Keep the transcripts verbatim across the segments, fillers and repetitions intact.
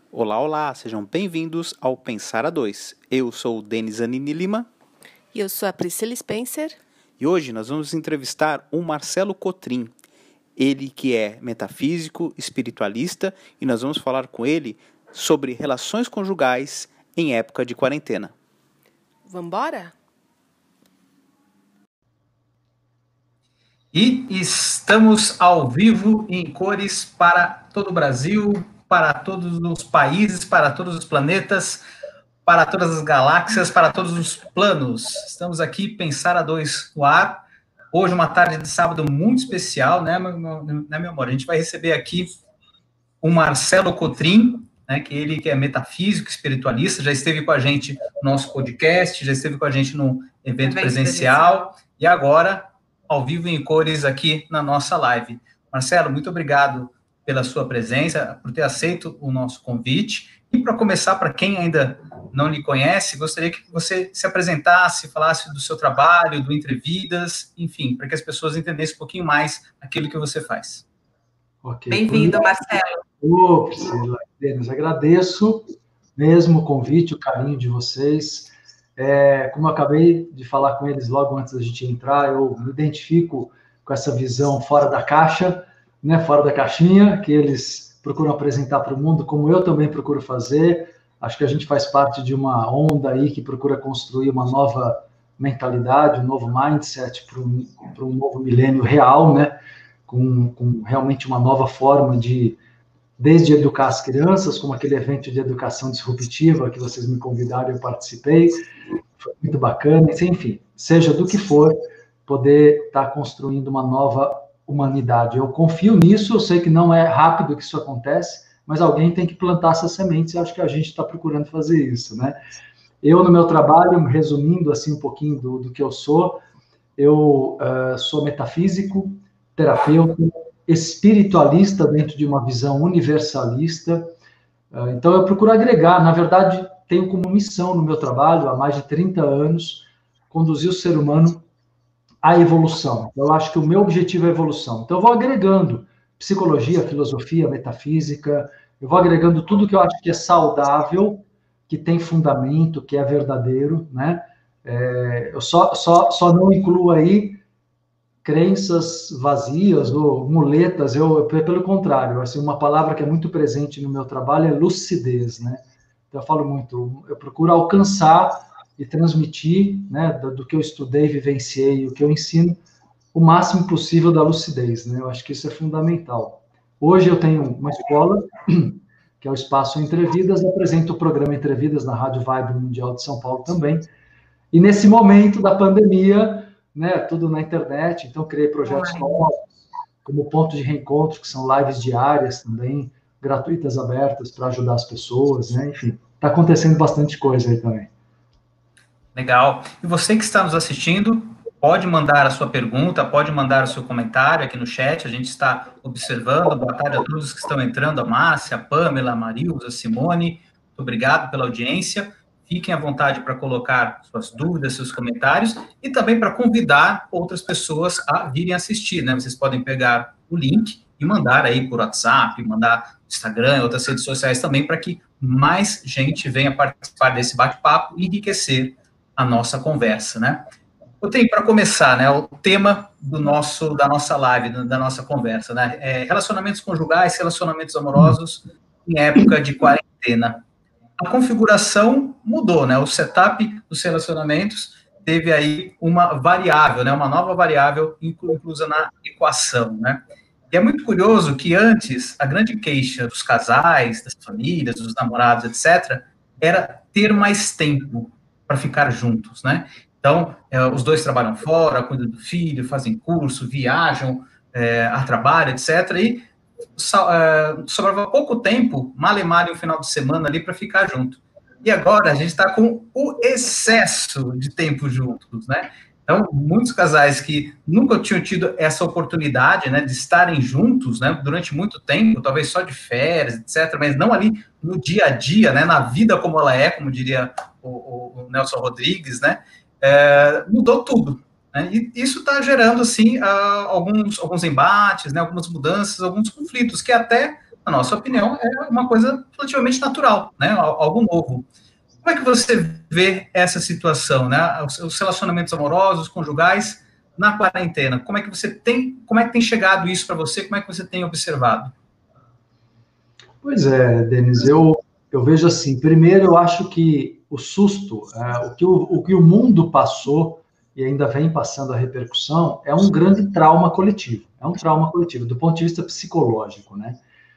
Olá, olá, sejam bem-vindos ao Pensar a Dois. Eu sou o Denis Anini Lima. E eu sou a Priscila Spencer. E hoje nós vamos entrevistar o Marcelo Cotrim. Ele que é metafísico, espiritualista, e nós vamos falar com ele sobre relações conjugais em época de quarentena. Vambora? E estamos ao vivo em cores para todo o Brasil, para todos os países, para todos os planetas, para todas as galáxias, para todos os planos. Estamos aqui, Pensar a Dois no ar. Hoje, uma tarde de sábado muito especial, né, meu, né, meu amor? A gente vai receber aqui o Marcelo Cotrim, né, que ele que é metafísico, espiritualista, já esteve com a gente no nosso podcast, já esteve com a gente no evento presencial, presencial, e agora, ao vivo em cores aqui na nossa live. Marcelo, muito obrigado pela sua presença, por ter aceito o nosso convite. E para começar, para quem ainda não lhe conhece, gostaria que você se apresentasse, falasse do seu trabalho, do Entrevidas, enfim, para que as pessoas entendessem um pouquinho mais aquilo que você faz. Okay. Bem-vindo, Marcelo. Ô, Priscila, Denis, agradeço mesmo o convite, o carinho de vocês. É, como eu acabei de falar com eles logo antes da gente entrar, eu me identifico com essa visão fora da caixa, né, fora da caixinha, que eles procuram apresentar para o mundo, como eu também procuro fazer. Acho que a gente faz parte de uma onda aí que procura construir uma nova mentalidade, um novo mindset para um, para um novo milênio real, né, com, com realmente uma nova forma de, desde educar as crianças, como aquele evento de educação disruptiva que vocês me convidaram e eu participei, foi muito bacana, enfim, seja do que for, poder estar construindo uma nova humanidade. Eu confio nisso, eu sei que não é rápido que isso acontece, mas alguém tem que plantar essas sementes, e acho que a gente está procurando fazer isso, né? Eu, no meu trabalho, resumindo assim um pouquinho do, do que eu sou, eu uh, sou metafísico, terapeuta, espiritualista dentro de uma visão universalista, uh, então eu procuro agregar, na verdade, tenho como missão no meu trabalho, há mais de trinta anos, conduzir o ser humano à evolução. Eu acho que o meu objetivo é a evolução. Então, eu vou agregando psicologia, filosofia, metafísica, eu vou agregando tudo que eu acho que é saudável, que tem fundamento, que é verdadeiro, né? É, eu só, só, só não incluo aí crenças vazias ou muletas, eu, pelo contrário, assim, uma palavra que é muito presente no meu trabalho é lucidez, né? Então, eu falo muito, eu procuro alcançar e transmitir, né, do, do que eu estudei, vivenciei, o que eu ensino, o máximo possível da lucidez, né? Eu acho que isso é fundamental. Hoje eu tenho uma escola, que é o Espaço Entrevidas, apresento o programa Entrevidas na Rádio Vibe Mundial de São Paulo também, e nesse momento da pandemia, né, tudo na internet, então criei projetos novos, como ponto de reencontro, que são lives diárias também, gratuitas, abertas, para ajudar as pessoas, né? Enfim, está acontecendo bastante coisa aí também. Legal. E você que está nos assistindo, pode mandar a sua pergunta, pode mandar o seu comentário aqui no chat, a gente está observando. Boa tarde a todos que estão entrando, a Márcia, a Pamela, a Marilza, a Simone, muito obrigado pela audiência. Fiquem à vontade para colocar suas dúvidas, seus comentários, e também para convidar outras pessoas a virem assistir, né? Vocês podem pegar o link e mandar aí por WhatsApp, mandar no Instagram, outras redes sociais também, para que mais gente venha participar desse bate-papo e enriquecer a nossa conversa, né? Eu tenho, para começar, né, o tema do nosso, da nossa live, da nossa conversa, né, é relacionamentos conjugais, relacionamentos amorosos em época de quarentena. A configuração mudou, né, o setup dos relacionamentos teve aí uma variável, né, uma nova variável inclusa na equação, né. E é muito curioso que antes, a grande queixa dos casais, das famílias, dos namorados, etcétera, era ter mais tempo para ficar juntos, né? Então, é, os dois trabalham fora, cuidam do filho, fazem curso, viajam é, a trabalho, etcétera. E so, é, sobrava pouco tempo, mal e mal, um final de semana ali para ficar junto. E agora a gente está com o excesso de tempo juntos, né? Então, muitos casais que nunca tinham tido essa oportunidade, né, de estarem juntos, né, durante muito tempo, talvez só de férias, etcétera, mas não ali no dia a dia, né, na vida como ela é, como diria o, o Nelson Rodrigues, né, é, mudou tudo. Né, e isso está gerando, assim, uh, alguns, alguns embates, né, algumas mudanças, alguns conflitos, que até na nossa opinião, é uma coisa relativamente natural, né? Algo novo. Como é que você vê essa situação, né? Os relacionamentos amorosos, conjugais, na quarentena? Como é que você tem, como é que tem chegado isso para você? Como é que você tem observado? Pois é, Denis, eu, eu vejo assim, primeiro eu acho que o susto, é, o, que o, o que o mundo passou e ainda vem passando a repercussão, é um grande trauma coletivo, é um trauma coletivo, do ponto de vista psicológico, né?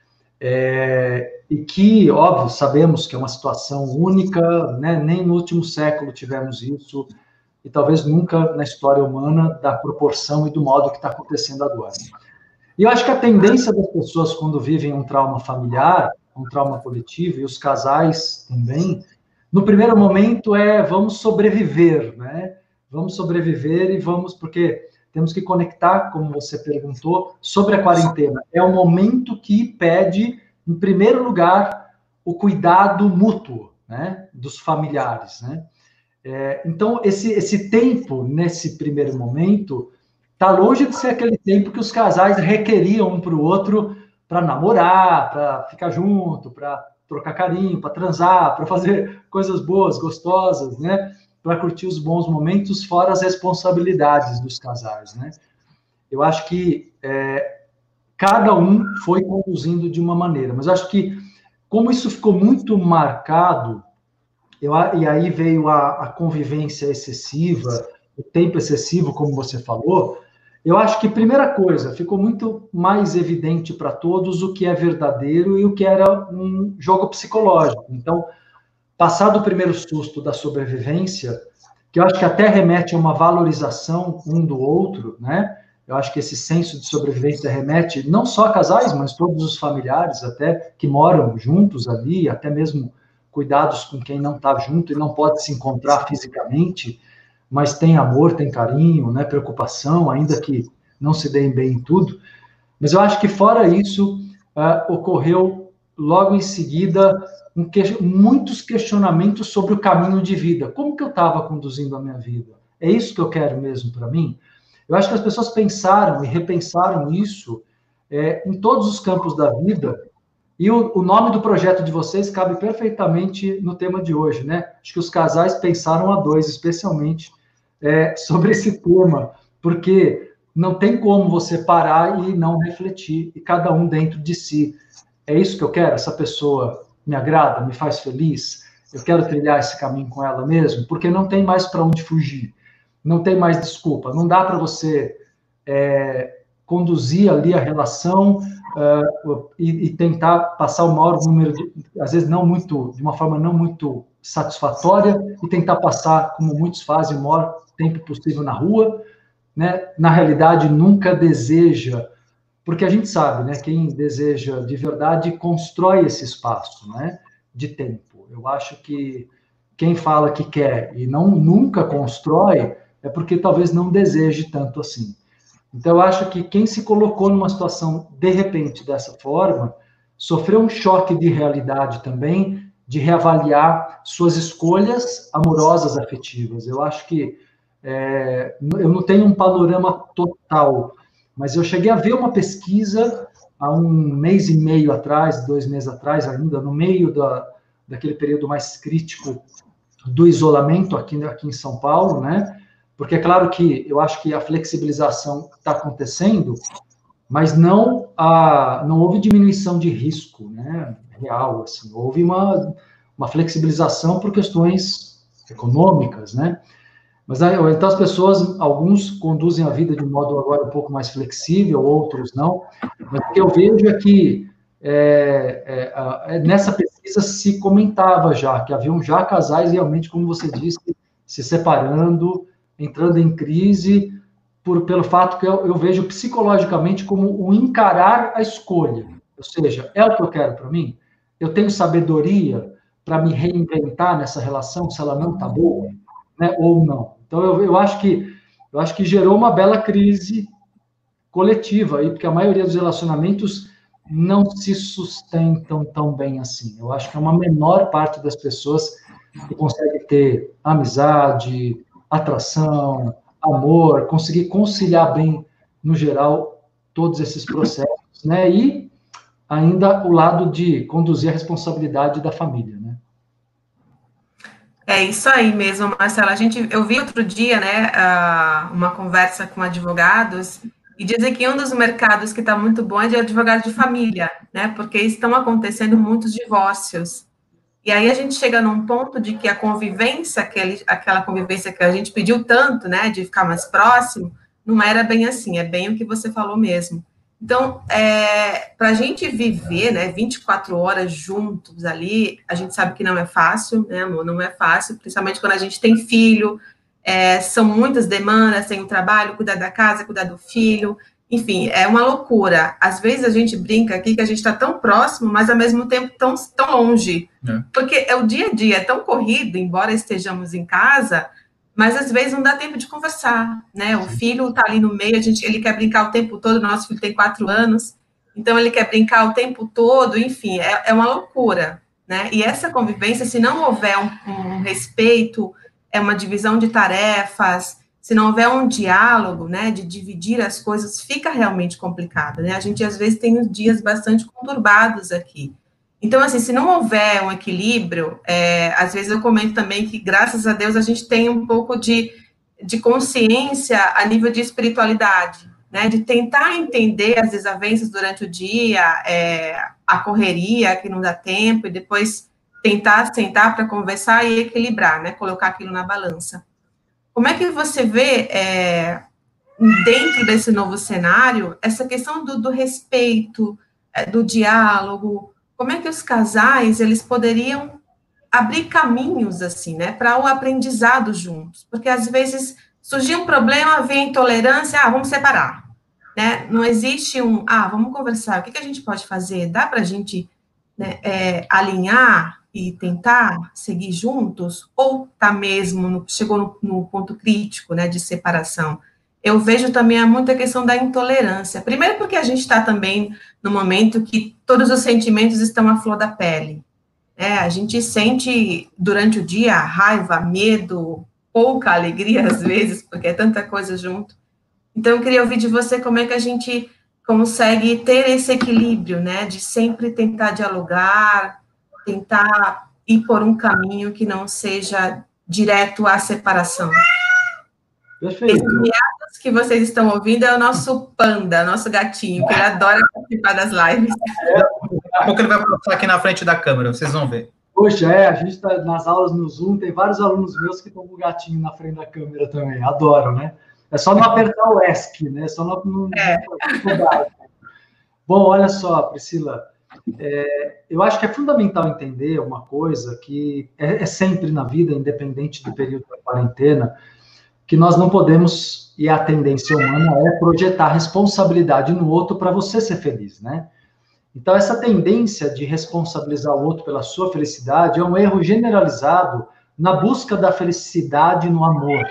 É, e que, óbvio, sabemos que é uma situação única, né? Nem no último século tivemos isso, e talvez nunca na história humana da proporção e do modo que está acontecendo agora. E eu acho que a tendência das pessoas quando vivem um trauma familiar, um trauma coletivo, e os casais também, no primeiro momento é vamos sobreviver, né? Vamos sobreviver e vamos, porque temos que conectar, como você perguntou, sobre a quarentena. É o momento que pede, em primeiro lugar, o cuidado mútuo, né? Dos familiares, né? É, então, esse, esse tempo, nesse primeiro momento, está longe de ser aquele tempo que os casais requeriam um para o outro para namorar, para ficar junto, para trocar carinho, para transar, para fazer coisas boas, gostosas, né? Para curtir os bons momentos, fora as responsabilidades dos casais, né? Eu acho que é, cada um foi conduzindo de uma maneira, mas eu acho que, como isso ficou muito marcado, eu, e aí veio a, a convivência excessiva, o tempo excessivo, como você falou, eu acho que, primeira coisa, ficou muito mais evidente para todos o que é verdadeiro e o que era um jogo psicológico. Então, passado o primeiro susto da sobrevivência, que eu acho que até remete a uma valorização um do outro, né? Eu acho que esse senso de sobrevivência remete não só a casais, mas todos os familiares até que moram juntos ali, até mesmo cuidados com quem não está junto e não pode se encontrar fisicamente, mas tem amor, tem carinho, né? Preocupação, ainda que não se deem bem em tudo. Mas eu acho que fora isso, uh, ocorreu logo em seguida um que... muitos questionamentos sobre o caminho de vida. Como que eu estava conduzindo a minha vida? É isso que eu quero mesmo para mim? Eu acho que as pessoas pensaram e repensaram isso é, em todos os campos da vida, e o, o nome do projeto de vocês cabe perfeitamente no tema de hoje, né? Acho que os casais pensaram a dois, especialmente, é, sobre esse tema, porque não tem como você parar e não refletir, e cada um dentro de si. É isso que eu quero? Essa pessoa me agrada, me faz feliz? Eu quero trilhar esse caminho com ela mesmo? Porque não tem mais para onde fugir. Não tem mais desculpa. Não dá para você é, conduzir ali a relação uh, e, e tentar passar o maior número, de, às vezes não muito, de uma forma não muito satisfatória, e tentar passar, como muitos fazem, o maior tempo possível na rua, né? Na realidade, nunca deseja, porque a gente sabe, né? Quem deseja de verdade constrói esse espaço, né? De tempo. Eu acho que quem fala que quer e não nunca constrói é porque talvez não deseje tanto assim. Então, eu acho que quem se colocou numa situação, de repente, dessa forma, sofreu um choque de realidade também, de reavaliar suas escolhas amorosas, afetivas. Eu acho que é, eu não tenho um panorama total, mas eu cheguei a ver uma pesquisa há um mês e meio atrás, dois meses atrás ainda, no meio da, daquele período mais crítico do isolamento aqui, aqui em São Paulo, né? Porque é claro que eu acho que a flexibilização está acontecendo, mas não, a, não houve diminuição de risco, né, real, assim, houve uma, uma flexibilização por questões econômicas, né? Mas então as pessoas, alguns conduzem a vida de um modo agora um pouco mais flexível, outros não. Mas o que eu vejo é que é, é, nessa pesquisa se comentava já, que haviam já casais realmente, como você disse, se separando, entrando em crise, por, pelo fato que eu, eu vejo psicologicamente como um encarar a escolha. Ou seja, é o que eu quero para mim? Eu tenho sabedoria para me reinventar nessa relação, se ela não está boa, né, ou não. Então, eu, eu, acho que, eu acho que gerou uma bela crise coletiva, aí, porque a maioria dos relacionamentos não se sustentam tão bem assim. Eu acho que é uma menor parte das pessoas que consegue ter amizade, atração, amor, conseguir conciliar bem, no geral, todos esses processos, né? E ainda o lado de conduzir a responsabilidade da família, né? É isso aí mesmo, Marcela. A gente, eu vi outro dia, né, uma conversa com advogados e dizem que um dos mercados que está muito bom é de advogado de família, né, porque estão acontecendo muitos divórcios. E aí a gente chega num ponto de que a convivência, aquele, aquela convivência que a gente pediu tanto, né, de ficar mais próximo, não era bem assim, é bem o que você falou mesmo. Então, é, para a gente viver, né, vinte e quatro horas juntos ali, a gente sabe que não é fácil, né, amor? Não é fácil, principalmente quando a gente tem filho, é, são muitas demandas, tem o trabalho, cuidar da casa, cuidar do filho, enfim, é uma loucura. Às vezes a gente brinca aqui que a gente está tão próximo, mas ao mesmo tempo tão, tão longe, é. Porque é o dia a dia é tão corrido, embora estejamos em casa, mas às vezes não dá tempo de conversar, né? O filho está ali no meio, a gente, ele quer brincar o tempo todo, nosso filho tem quatro anos, então ele quer brincar o tempo todo, enfim, é, é uma loucura, né? E essa convivência, se não houver um, um respeito, é uma divisão de tarefas, se não houver um diálogo, né, de dividir as coisas, fica realmente complicado, né? A gente às vezes tem dias bastante conturbados aqui. Então, assim, se não houver um equilíbrio, é, às vezes eu comento também que, graças a Deus, a gente tem um pouco de, de consciência a nível de espiritualidade, né? De tentar entender as desavenças durante o dia, é, a correria que não dá tempo, e depois tentar sentar para conversar e equilibrar, né? Colocar aquilo na balança. Como é que você vê, é, dentro desse novo cenário, essa questão do, do respeito, é, do diálogo? Como é que os casais, eles poderiam abrir caminhos, assim, né, para o aprendizado juntos? Porque, às vezes, surgia um problema, vem intolerância, ah, vamos separar, né? Não existe um, ah, vamos conversar, o que, que a gente pode fazer? Dá para a gente, né, é, alinhar e tentar seguir juntos? Ou tá mesmo, no, chegou no, no ponto crítico, né, de separação? Eu vejo também a muita questão da intolerância. Primeiro porque a gente está também no momento que todos os sentimentos estão à flor da pele. É, a gente sente durante o dia raiva, medo, pouca alegria às vezes, porque é tanta coisa junto. Então, eu queria ouvir de você como é que a gente consegue ter esse equilíbrio, né, de sempre tentar dialogar, tentar ir por um caminho que não seja direto à separação. Perfeito. Esse miados que vocês estão ouvindo é o nosso panda, nosso gatinho, que ele adora participar das lives. Daqui a pouco ele vai passar aqui na frente da câmera, vocês vão ver. Poxa, é, a gente está nas aulas no Zoom, tem vários alunos meus que estão com o gatinho na frente da câmera também, adoro, né? É só não apertar o ESC, né? Só não... não é. Bom, olha só, Priscila, é, eu acho que é fundamental entender uma coisa que é, é sempre na vida, independente do período da quarentena, que nós não podemos, e a tendência humana é projetar responsabilidade no outro para você ser feliz, né? Então, essa tendência de responsabilizar o outro pela sua felicidade é um erro generalizado na busca da felicidade no amor.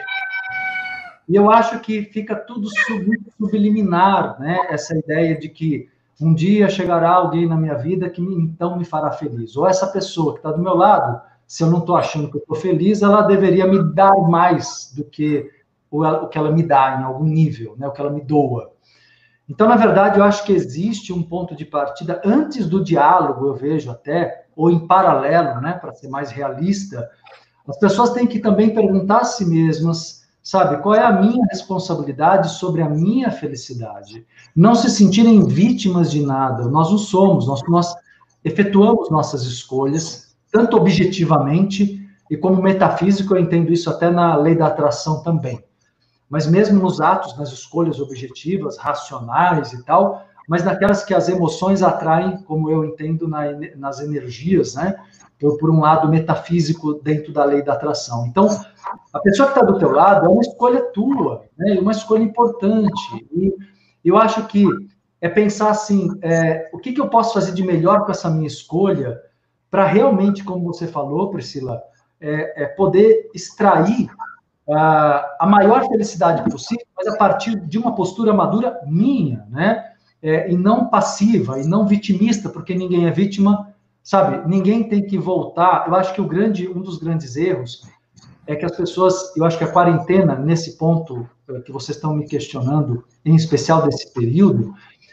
E eu acho que fica tudo sub, subliminar, né? Essa ideia de que um dia chegará alguém na minha vida que me, então me fará feliz. Ou essa pessoa que está do meu lado, se eu não estou achando que eu estou feliz, ela deveria me dar mais do que o, o que ela me dá em algum nível, né? O que ela me doa. Então, na verdade, eu acho que existe um ponto de partida antes do diálogo, eu vejo até, ou em paralelo, né? Para ser mais realista, as pessoas têm que também perguntar a si mesmas, sabe, qual é a minha responsabilidade sobre a minha felicidade? Não se sentirem vítimas de nada. Nós não somos, nós, nós efetuamos nossas escolhas, tanto objetivamente, e como metafísico, eu entendo isso até na lei da atração também. Mas mesmo nos atos, nas escolhas objetivas, racionais e tal, mas naquelas que as emoções atraem, como eu entendo na, nas energias, né? Por, por um lado metafísico dentro da lei da atração. Então, a pessoa que está do teu lado é uma escolha tua, né? Uma escolha importante. E eu acho que é pensar assim, é, o que, que eu posso fazer de melhor com essa minha escolha para realmente, como você falou, Priscila, é, é poder extrair uh, a maior felicidade possível, mas a partir de uma postura madura minha, né? É, e não passiva, e não vitimista, porque ninguém é vítima, sabe? Ninguém tem que voltar. Eu acho que o grande, um dos grandes erros é que as pessoas, eu acho que a quarentena, nesse ponto que vocês estão me questionando, em especial desse período,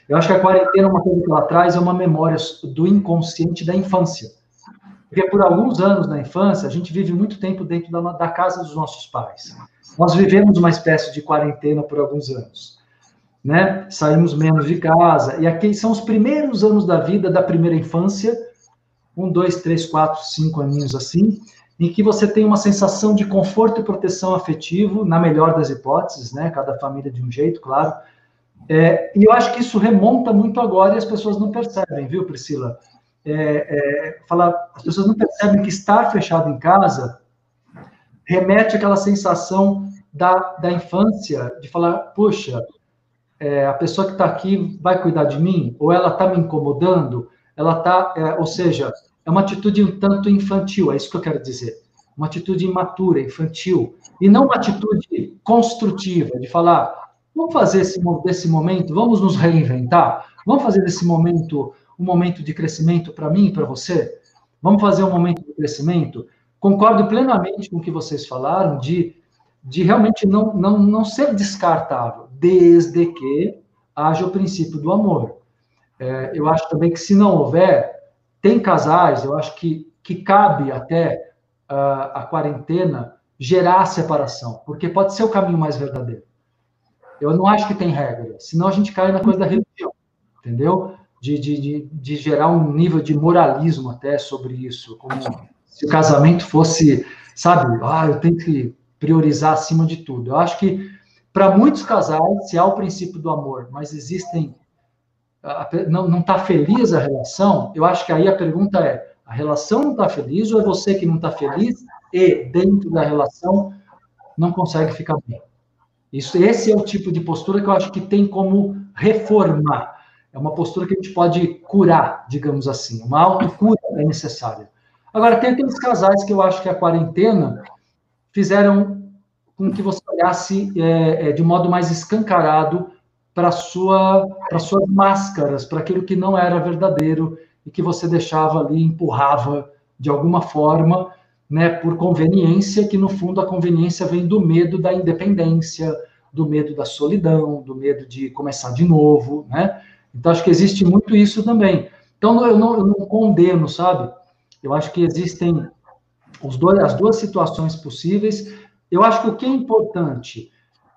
Eu acho que a quarentena, uma coisa que ela traz é uma memória do inconsciente da infância. Porque por alguns anos na infância, a gente vive muito tempo dentro da, da casa dos nossos pais. Nós vivemos uma espécie de quarentena por alguns anos, né? Saímos menos de casa, e aqui são os primeiros anos da vida da primeira infância, um, dois, três, quatro, cinco aninhos assim, em que você tem uma sensação de conforto e proteção afetivo, na melhor das hipóteses, né? Cada família de um jeito, claro. É, e eu acho que isso remonta muito agora e as pessoas não percebem, viu, Priscila? É, é, falar, as pessoas não percebem que estar fechado em casa remete àquela sensação da, da infância, de falar, puxa, é, a pessoa que está aqui vai cuidar de mim? Ou ela está me incomodando? Ela está, é, ou seja, é uma atitude um tanto infantil, é isso que eu quero dizer. Uma atitude imatura, infantil, e não uma atitude construtiva, de falar, vamos fazer esse, desse momento, vamos nos reinventar, vamos fazer desse momento um momento de crescimento para mim e para você? Vamos fazer um momento de crescimento? Concordo plenamente com o que vocês falaram, de, de realmente não, não, não ser descartável, desde que haja o princípio do amor. É, eu acho também que se não houver, tem casais, eu acho que, que cabe até uh, a quarentena gerar a separação, porque pode ser o caminho mais verdadeiro. Eu não acho que tem regra, senão a gente cai na coisa da religião, entendeu? De, de, de, de gerar um nível de moralismo até sobre isso, como se o casamento fosse, sabe, ah, eu tenho que priorizar acima de tudo. Eu acho que, para muitos casais, se há o princípio do amor, mas existem, não está feliz a relação, eu acho que aí a pergunta é, a relação não está feliz ou é você que não está feliz e, dentro da relação, não consegue ficar bem? Isso, esse é o tipo de postura que eu acho que tem como reformar. É uma postura que a gente pode curar, digamos assim. Uma autocura é necessária. Agora, tem aqueles casais que eu acho que a quarentena fizeram com que você olhasse é, é, de modo mais escancarado para sua, para suas máscaras, para aquilo que não era verdadeiro e que você deixava ali, empurrava de alguma forma, né, por conveniência, que no fundo a conveniência vem do medo da independência, do medo da solidão, do medo de começar de novo, né? Então, acho que existe muito isso também. Então, eu não, eu não condeno, sabe? Eu acho que existem os dois, as duas situações possíveis. Eu acho que o que é importante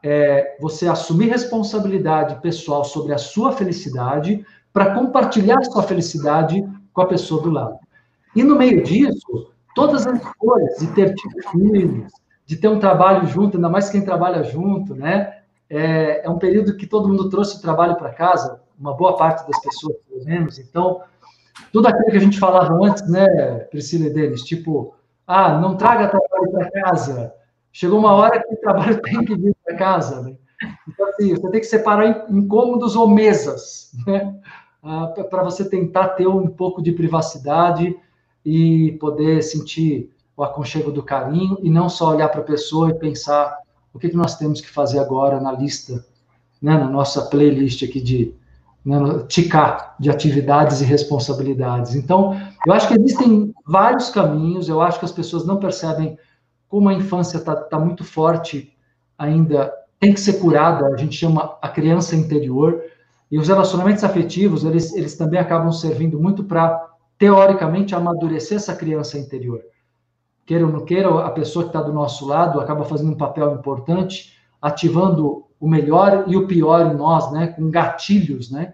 é você assumir responsabilidade pessoal sobre a sua felicidade para compartilhar sua felicidade com a pessoa do lado. E, no meio disso, todas as escolhas de ter filhos, de ter um trabalho junto, ainda mais quem trabalha junto, né? É, é um período que todo mundo trouxe o trabalho para casa, uma boa parte das pessoas, pelo menos. Então, tudo aquilo que a gente falava antes, né, Priscila e Denis, tipo, ah, não traga trabalho para casa. Chegou uma hora que o trabalho tem que vir para casa, né? Então, assim, você tem que separar incômodos ou mesas, né? Ah, para você tentar ter um pouco de privacidade e poder sentir o aconchego do carinho e não só olhar para a pessoa e pensar o que, que nós temos que fazer agora na lista, né, na nossa playlist aqui de né, ticar de atividades e responsabilidades. Então, eu acho que existem vários caminhos, eu acho que as pessoas não percebem como a infância está tá muito forte ainda, tem que ser curada, a gente chama a criança interior, e os relacionamentos afetivos, eles, eles também acabam servindo muito para, teoricamente, amadurecer essa criança interior. Queira ou não queira, a pessoa que está do nosso lado acaba fazendo um papel importante, ativando o melhor e o pior em nós, né, com gatilhos, né,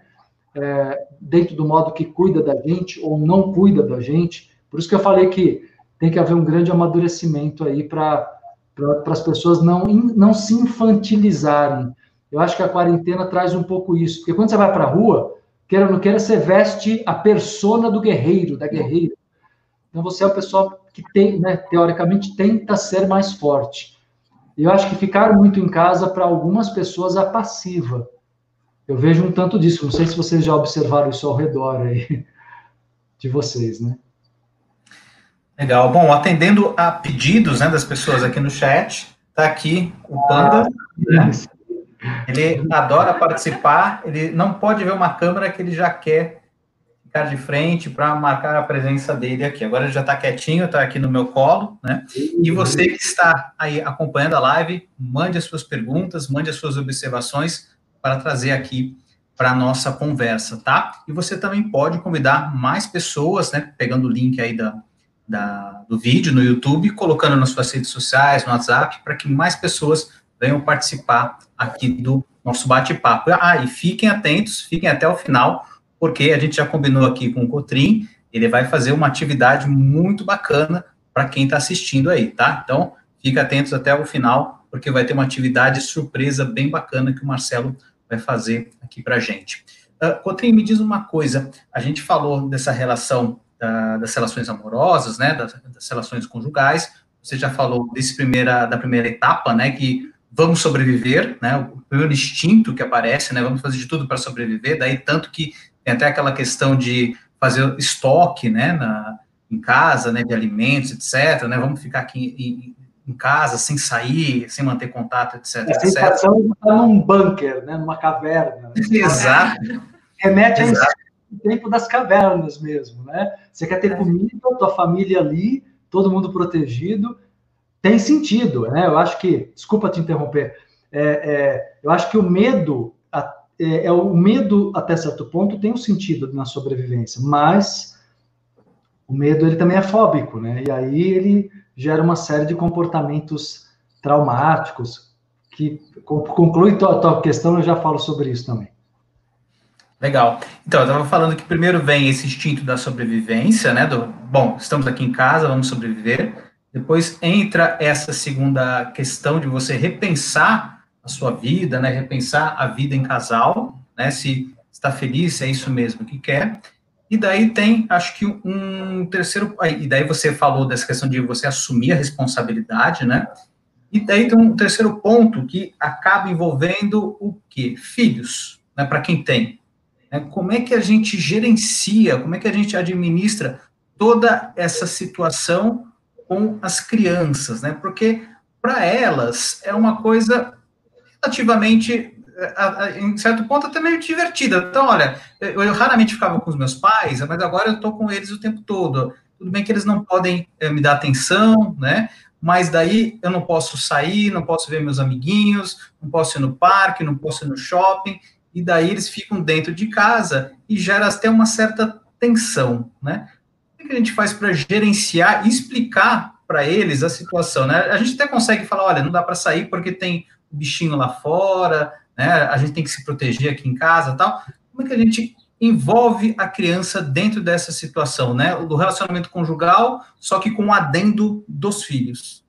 é, dentro do modo que cuida da gente ou não cuida da gente. Por isso que eu falei que tem que haver um grande amadurecimento aí para para as pessoas não, não se infantilizarem. Eu acho que a quarentena traz um pouco isso, porque quando você vai para a rua, queira ou não queira, você veste a persona do guerreiro, da guerreira. Então, você é uma pessoa que, tem, né, teoricamente, tenta ser mais forte. E eu acho que ficar muito em casa, para algumas pessoas, é passiva. Eu vejo um tanto disso. Não sei se vocês já observaram isso ao redor aí de vocês, né? Legal. Bom, atendendo a pedidos, né, das pessoas aqui no chat, está aqui o Panda, ah, né? Ele adora participar, ele não pode ver uma câmera que ele já quer ficar de frente para marcar a presença dele aqui. Agora ele já está quietinho, está aqui no meu colo, né? E você que está aí acompanhando a live, mande as suas perguntas, mande as suas observações para trazer aqui para a nossa conversa, tá? E você também pode convidar mais pessoas, né, pegando o link aí da, da, do vídeo no YouTube, colocando nas suas redes sociais, no WhatsApp, para que mais pessoas venham participar aqui do nosso bate-papo. Ah, e fiquem atentos, fiquem até o final, porque a gente já combinou aqui com o Cotrim, ele vai fazer uma atividade muito bacana para quem está assistindo aí, tá? Então, fiquem atentos até o final, porque vai ter uma atividade surpresa bem bacana que o Marcelo vai fazer aqui para a gente. Uh, Cotrim, me diz uma coisa, a gente falou dessa relação uh, das relações amorosas, né, das, das relações conjugais, você já falou desse primeira, da primeira etapa, né, que vamos sobreviver, né, o primeiro instinto que aparece, né, vamos fazer de tudo para sobreviver, daí tanto que tem até aquela questão de fazer estoque, né, na, em casa, né, de alimentos, etcétera, né, vamos ficar aqui em, em casa, sem sair, sem manter contato, etcétera. A sensação de estar num bunker, né, numa caverna. Exato. Remete ao tempo das cavernas mesmo, né? Você quer ter comida, tua família ali, todo mundo protegido, tem sentido, né? Eu acho que, desculpa te interromper, é, é, eu acho que o medo, é, é, o medo até certo ponto tem um sentido na sobrevivência, mas o medo ele também é fóbico, né? E aí ele gera uma série de comportamentos traumáticos, que conclui tua, tua questão, eu já falo sobre isso também. Legal. Então, eu estava falando que primeiro vem esse instinto da sobrevivência, né, do, bom, estamos aqui em casa, vamos sobreviver, depois entra essa segunda questão de você repensar a sua vida, né, repensar a vida em casal, né, se está feliz, se é isso mesmo que quer. E daí tem, acho que um terceiro, e daí você falou dessa questão de você assumir a responsabilidade, né? E daí tem um terceiro ponto que acaba envolvendo o quê? Filhos, né? Para quem tem. Né? Como é que a gente gerencia, como é que a gente administra toda essa situação com as crianças, né? Porque para elas é uma coisa relativamente, em certo ponto, até meio divertida. Então, olha, eu, eu raramente ficava com os meus pais, mas agora eu estou com eles o tempo todo. Tudo bem que eles não podem é, me dar atenção, né? Mas daí eu não posso sair, não posso ver meus amiguinhos, não posso ir no parque, não posso ir no shopping, e daí eles ficam dentro de casa e gera até uma certa tensão, né? O que a gente faz para gerenciar e explicar para eles a situação, né? A gente até consegue falar, olha, não dá para sair porque tem o bichinho lá fora, né? A gente tem que se proteger aqui em casa e tal. Como é que a gente envolve a criança dentro dessa situação, né? Do relacionamento conjugal, só que com o adendo dos filhos.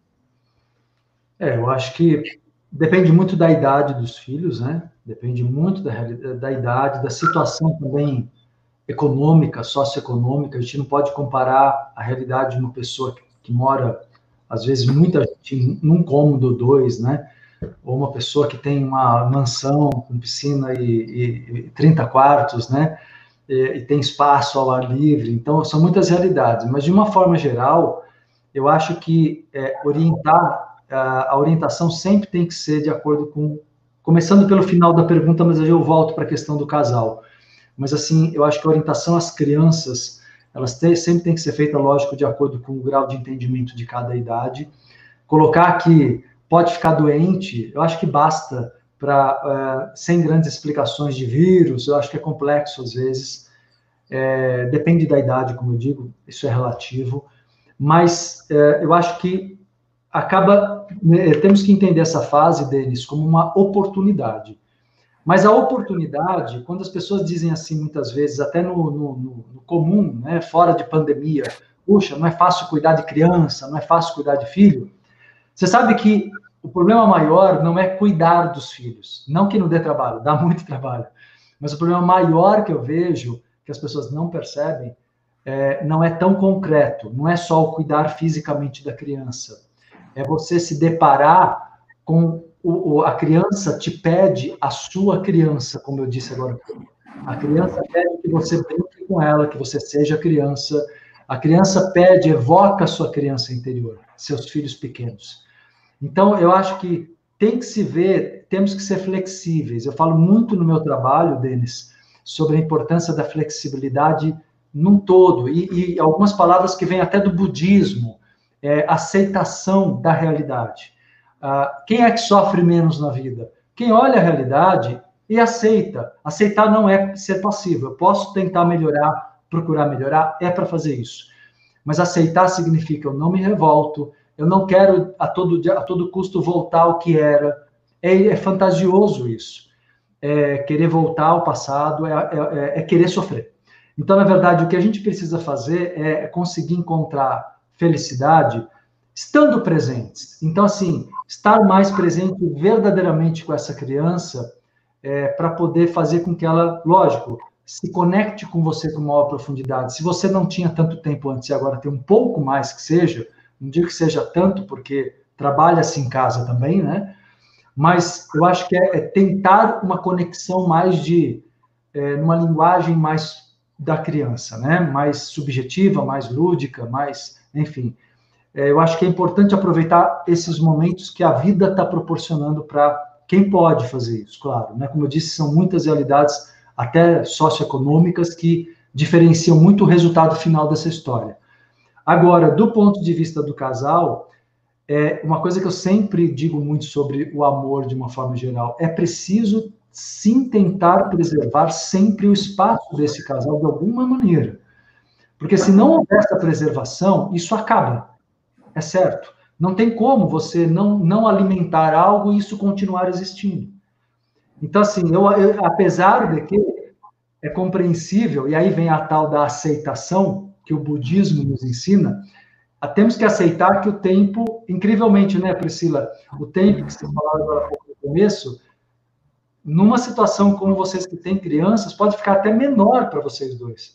É, eu acho que depende muito da idade dos filhos, né? Depende muito da, da idade, da situação também econômica, socioeconômica. A gente não pode comparar a realidade de uma pessoa que, que mora, às vezes, muita gente num cômodo, dois, né? Ou uma pessoa que tem uma mansão com piscina e, e, e trinta quartos, né? E, e tem espaço ao ar livre. Então, são muitas realidades. Mas, de uma forma geral, eu acho que é, orientar, a, a orientação sempre tem que ser de acordo com... Começando pelo final da pergunta, mas eu volto para a questão do casal. Mas, assim, eu acho que a orientação às crianças, elas têm, sempre tem que ser feita, lógico, de acordo com o grau de entendimento de cada idade. Colocar que pode ficar doente, eu acho que basta para, uh, sem grandes explicações de vírus, eu acho que é complexo às vezes, é, depende da idade, como eu digo, isso é relativo, mas é, eu acho que acaba, né, temos que entender essa fase deles como uma oportunidade. Mas a oportunidade, quando as pessoas dizem assim muitas vezes, até no, no, no comum, né, fora de pandemia, puxa, não é fácil cuidar de criança, não é fácil cuidar de filho, você sabe que o problema maior não é cuidar dos filhos, não que não dê trabalho, dá muito trabalho, mas o problema maior que eu vejo, que as pessoas não percebem, é, não é tão concreto, não é só o cuidar fisicamente da criança, é você se deparar com o, o, a criança te pede a sua criança, como eu disse agora. A criança pede que você brinque com ela, que você seja criança. A criança pede, evoca a sua criança interior, seus filhos pequenos. Então, eu acho que tem que se ver, temos que ser flexíveis. Eu falo muito no meu trabalho, Denis, sobre a importância da flexibilidade num todo, e, e algumas palavras que vêm até do budismo, é, aceitação da realidade. Ah, quem é que sofre menos na vida? Quem olha a realidade e aceita. Aceitar não é ser passivo. Eu posso tentar melhorar, procurar melhorar, é para fazer isso. Mas aceitar significa eu não me revolto, eu não quero a todo, a todo custo voltar ao que era. É, é fantasioso isso. É, querer voltar ao passado é, é, é querer sofrer. Então, na verdade, o que a gente precisa fazer é conseguir encontrar felicidade estando presentes. Então, assim, estar mais presente verdadeiramente com essa criança é, para poder fazer com que ela, lógico, se conecte com você com maior profundidade. Se você não tinha tanto tempo antes e agora tem um pouco mais que seja, não digo que seja tanto, porque trabalha-se em casa também, né? Mas eu acho que é, é tentar uma conexão mais de, é, numa linguagem mais da criança, né? Mais subjetiva, mais lúdica, mais, enfim. É, eu acho que é importante aproveitar esses momentos que a vida está proporcionando para quem pode fazer isso, claro, né? Como eu disse, são muitas realidades, até socioeconômicas, que diferenciam muito o resultado final dessa história. Agora, do ponto de vista do casal, é uma coisa que eu sempre digo muito sobre o amor de uma forma geral, é preciso sim tentar preservar sempre o espaço desse casal de alguma maneira. Porque se não houver essa preservação, isso acaba. É certo. Não tem como você não, não alimentar algo e isso continuar existindo. Então, assim, eu, eu, apesar de que é compreensível, e aí vem a tal da aceitação, que o budismo nos ensina, temos que aceitar que o tempo, incrivelmente, né, Priscila? O tempo que você falava agora há pouco no começo, numa situação como vocês que têm crianças, pode ficar até menor para vocês dois,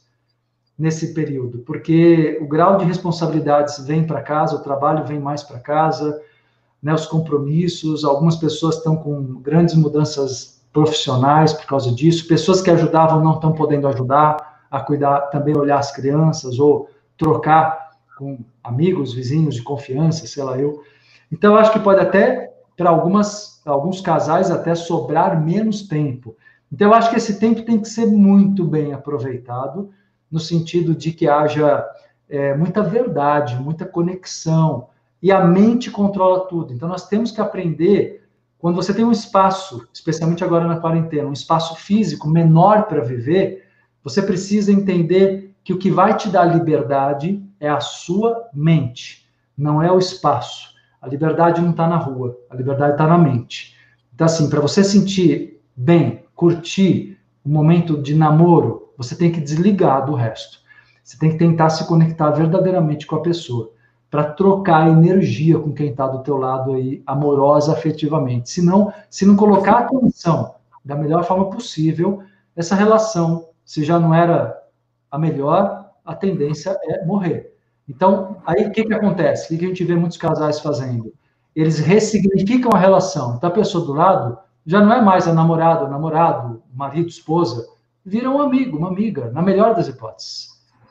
nesse período, porque o grau de responsabilidades vem para casa, o trabalho vem mais para casa, né, os compromissos, algumas pessoas estão com grandes mudanças profissionais por causa disso, pessoas que ajudavam não estão podendo ajudar a cuidar, também olhar as crianças, ou trocar com amigos, vizinhos de confiança, sei lá eu. Então, eu acho que pode até, para algumas, alguns casais, até sobrar menos tempo. Então, eu acho que esse tempo tem que ser muito bem aproveitado, no sentido de que haja é, muita verdade, muita conexão, e a mente controla tudo. Então, nós temos que aprender, quando você tem um espaço, especialmente agora na quarentena, um espaço físico menor para viver, você precisa entender que o que vai te dar liberdade é a sua mente, não é o espaço. A liberdade não está na rua, a liberdade está na mente. Então, assim, para você sentir bem, curtir o momento de namoro, você tem que desligar do resto. Você tem que tentar se conectar verdadeiramente com a pessoa, para trocar energia com quem está do teu lado aí, amorosa, afetivamente. Se não, se não colocar atenção da melhor forma possível, essa relação, se já não era a melhor, a tendência é morrer. Então, aí o que, que acontece? O que a gente vê muitos casais fazendo? Eles ressignificam a relação. Então, a pessoa do lado já não é mais a namorada, o namorado, o marido, esposa, vira um amigo, uma amiga, na melhor das hipóteses.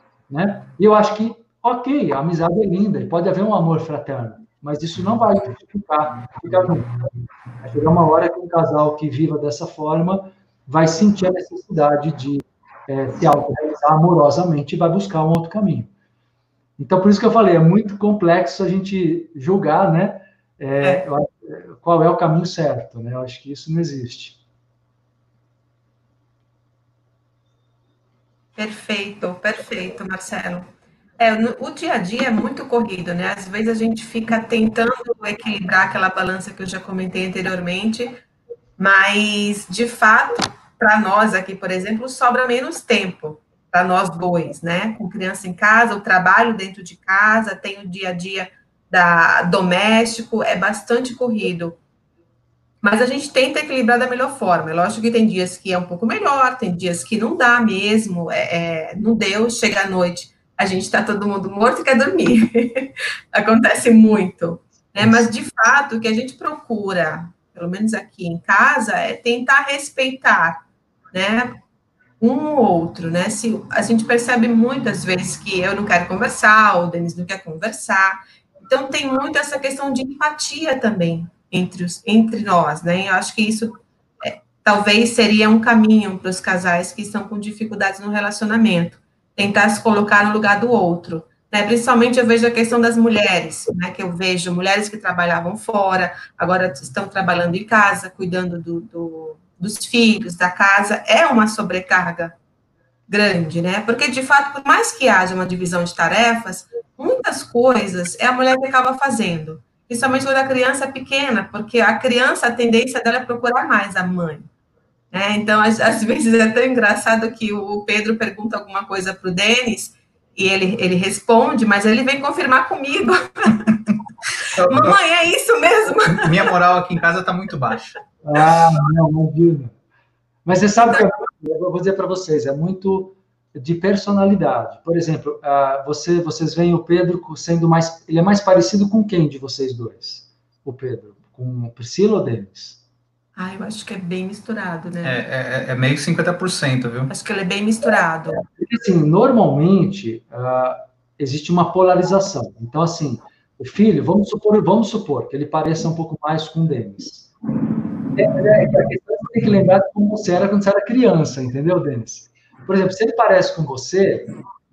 Né? E eu acho que, ok, a amizade é linda, e pode haver um amor fraterno, mas isso não vai justificar ficar junto. Vai chegar uma hora que um casal que viva dessa forma vai sentir a necessidade de é, se autorrealizar amorosamente e vai buscar um outro caminho. Então, por isso que eu falei, é muito complexo a gente julgar, né, é, qual é o caminho certo, né? Eu acho que isso não existe. Perfeito, perfeito, Marcelo. É, no, o dia a dia é muito corrido, né? Às vezes a gente fica tentando equilibrar aquela balança que eu já comentei anteriormente, mas, de fato, para nós aqui, por exemplo, sobra menos tempo para nós dois, né? Com criança em casa, o trabalho dentro de casa, tem o dia a dia da, doméstico, é bastante corrido. Mas a gente tenta equilibrar da melhor forma. É lógico que tem dias que é um pouco melhor, tem dias que não dá mesmo, é, é, não deu, chega à noite, a gente está todo mundo morto e quer dormir. Acontece muito. Né? Mas, de fato, o que a gente procura, pelo menos aqui em casa, é tentar respeitar, né, um ou outro, né? Se, a gente percebe muitas vezes que eu não quero conversar, o Denis não quer conversar. Então, tem muito essa questão de empatia também entre, os, entre nós, né? Eu acho que isso é, talvez seria um caminho para os casais que estão com dificuldades no relacionamento, tentar se colocar no lugar do outro, né? Principalmente eu vejo a questão das mulheres, né? Que eu vejo mulheres que trabalhavam fora, agora estão trabalhando em casa, cuidando do, do, dos filhos, da casa, é uma sobrecarga grande, né? Porque, de fato, por mais que haja uma divisão de tarefas, muitas coisas é a mulher que acaba fazendo. Principalmente quando a criança é pequena, porque a criança, a tendência dela é procurar mais a mãe. Né? Então, às, às vezes é tão engraçado que o Pedro pergunta alguma coisa para o Denis, e ele, ele responde, mas ele vem confirmar comigo. Mamãe, é isso mesmo? Minha moral aqui em casa está muito baixa. Ah, não, imagina. Mas você sabe que eu vou dizer para vocês, é muito de personalidade. Por exemplo, uh, você, vocês veem o Pedro sendo mais... Ele é mais parecido com quem de vocês dois? O Pedro? Com Priscila ou Denis? Ah, eu acho que é bem misturado, né? É, é, é meio cinquenta por cento, viu? Acho que ele é bem misturado. Porque, assim, normalmente, uh, existe uma polarização. Então, assim, o filho, vamos supor, vamos supor que ele pareça um pouco mais com o Denis. É, é, é, a questão você tem que lembrar de como você era quando você era criança, entendeu, Denis? Por exemplo, se ele parece com você,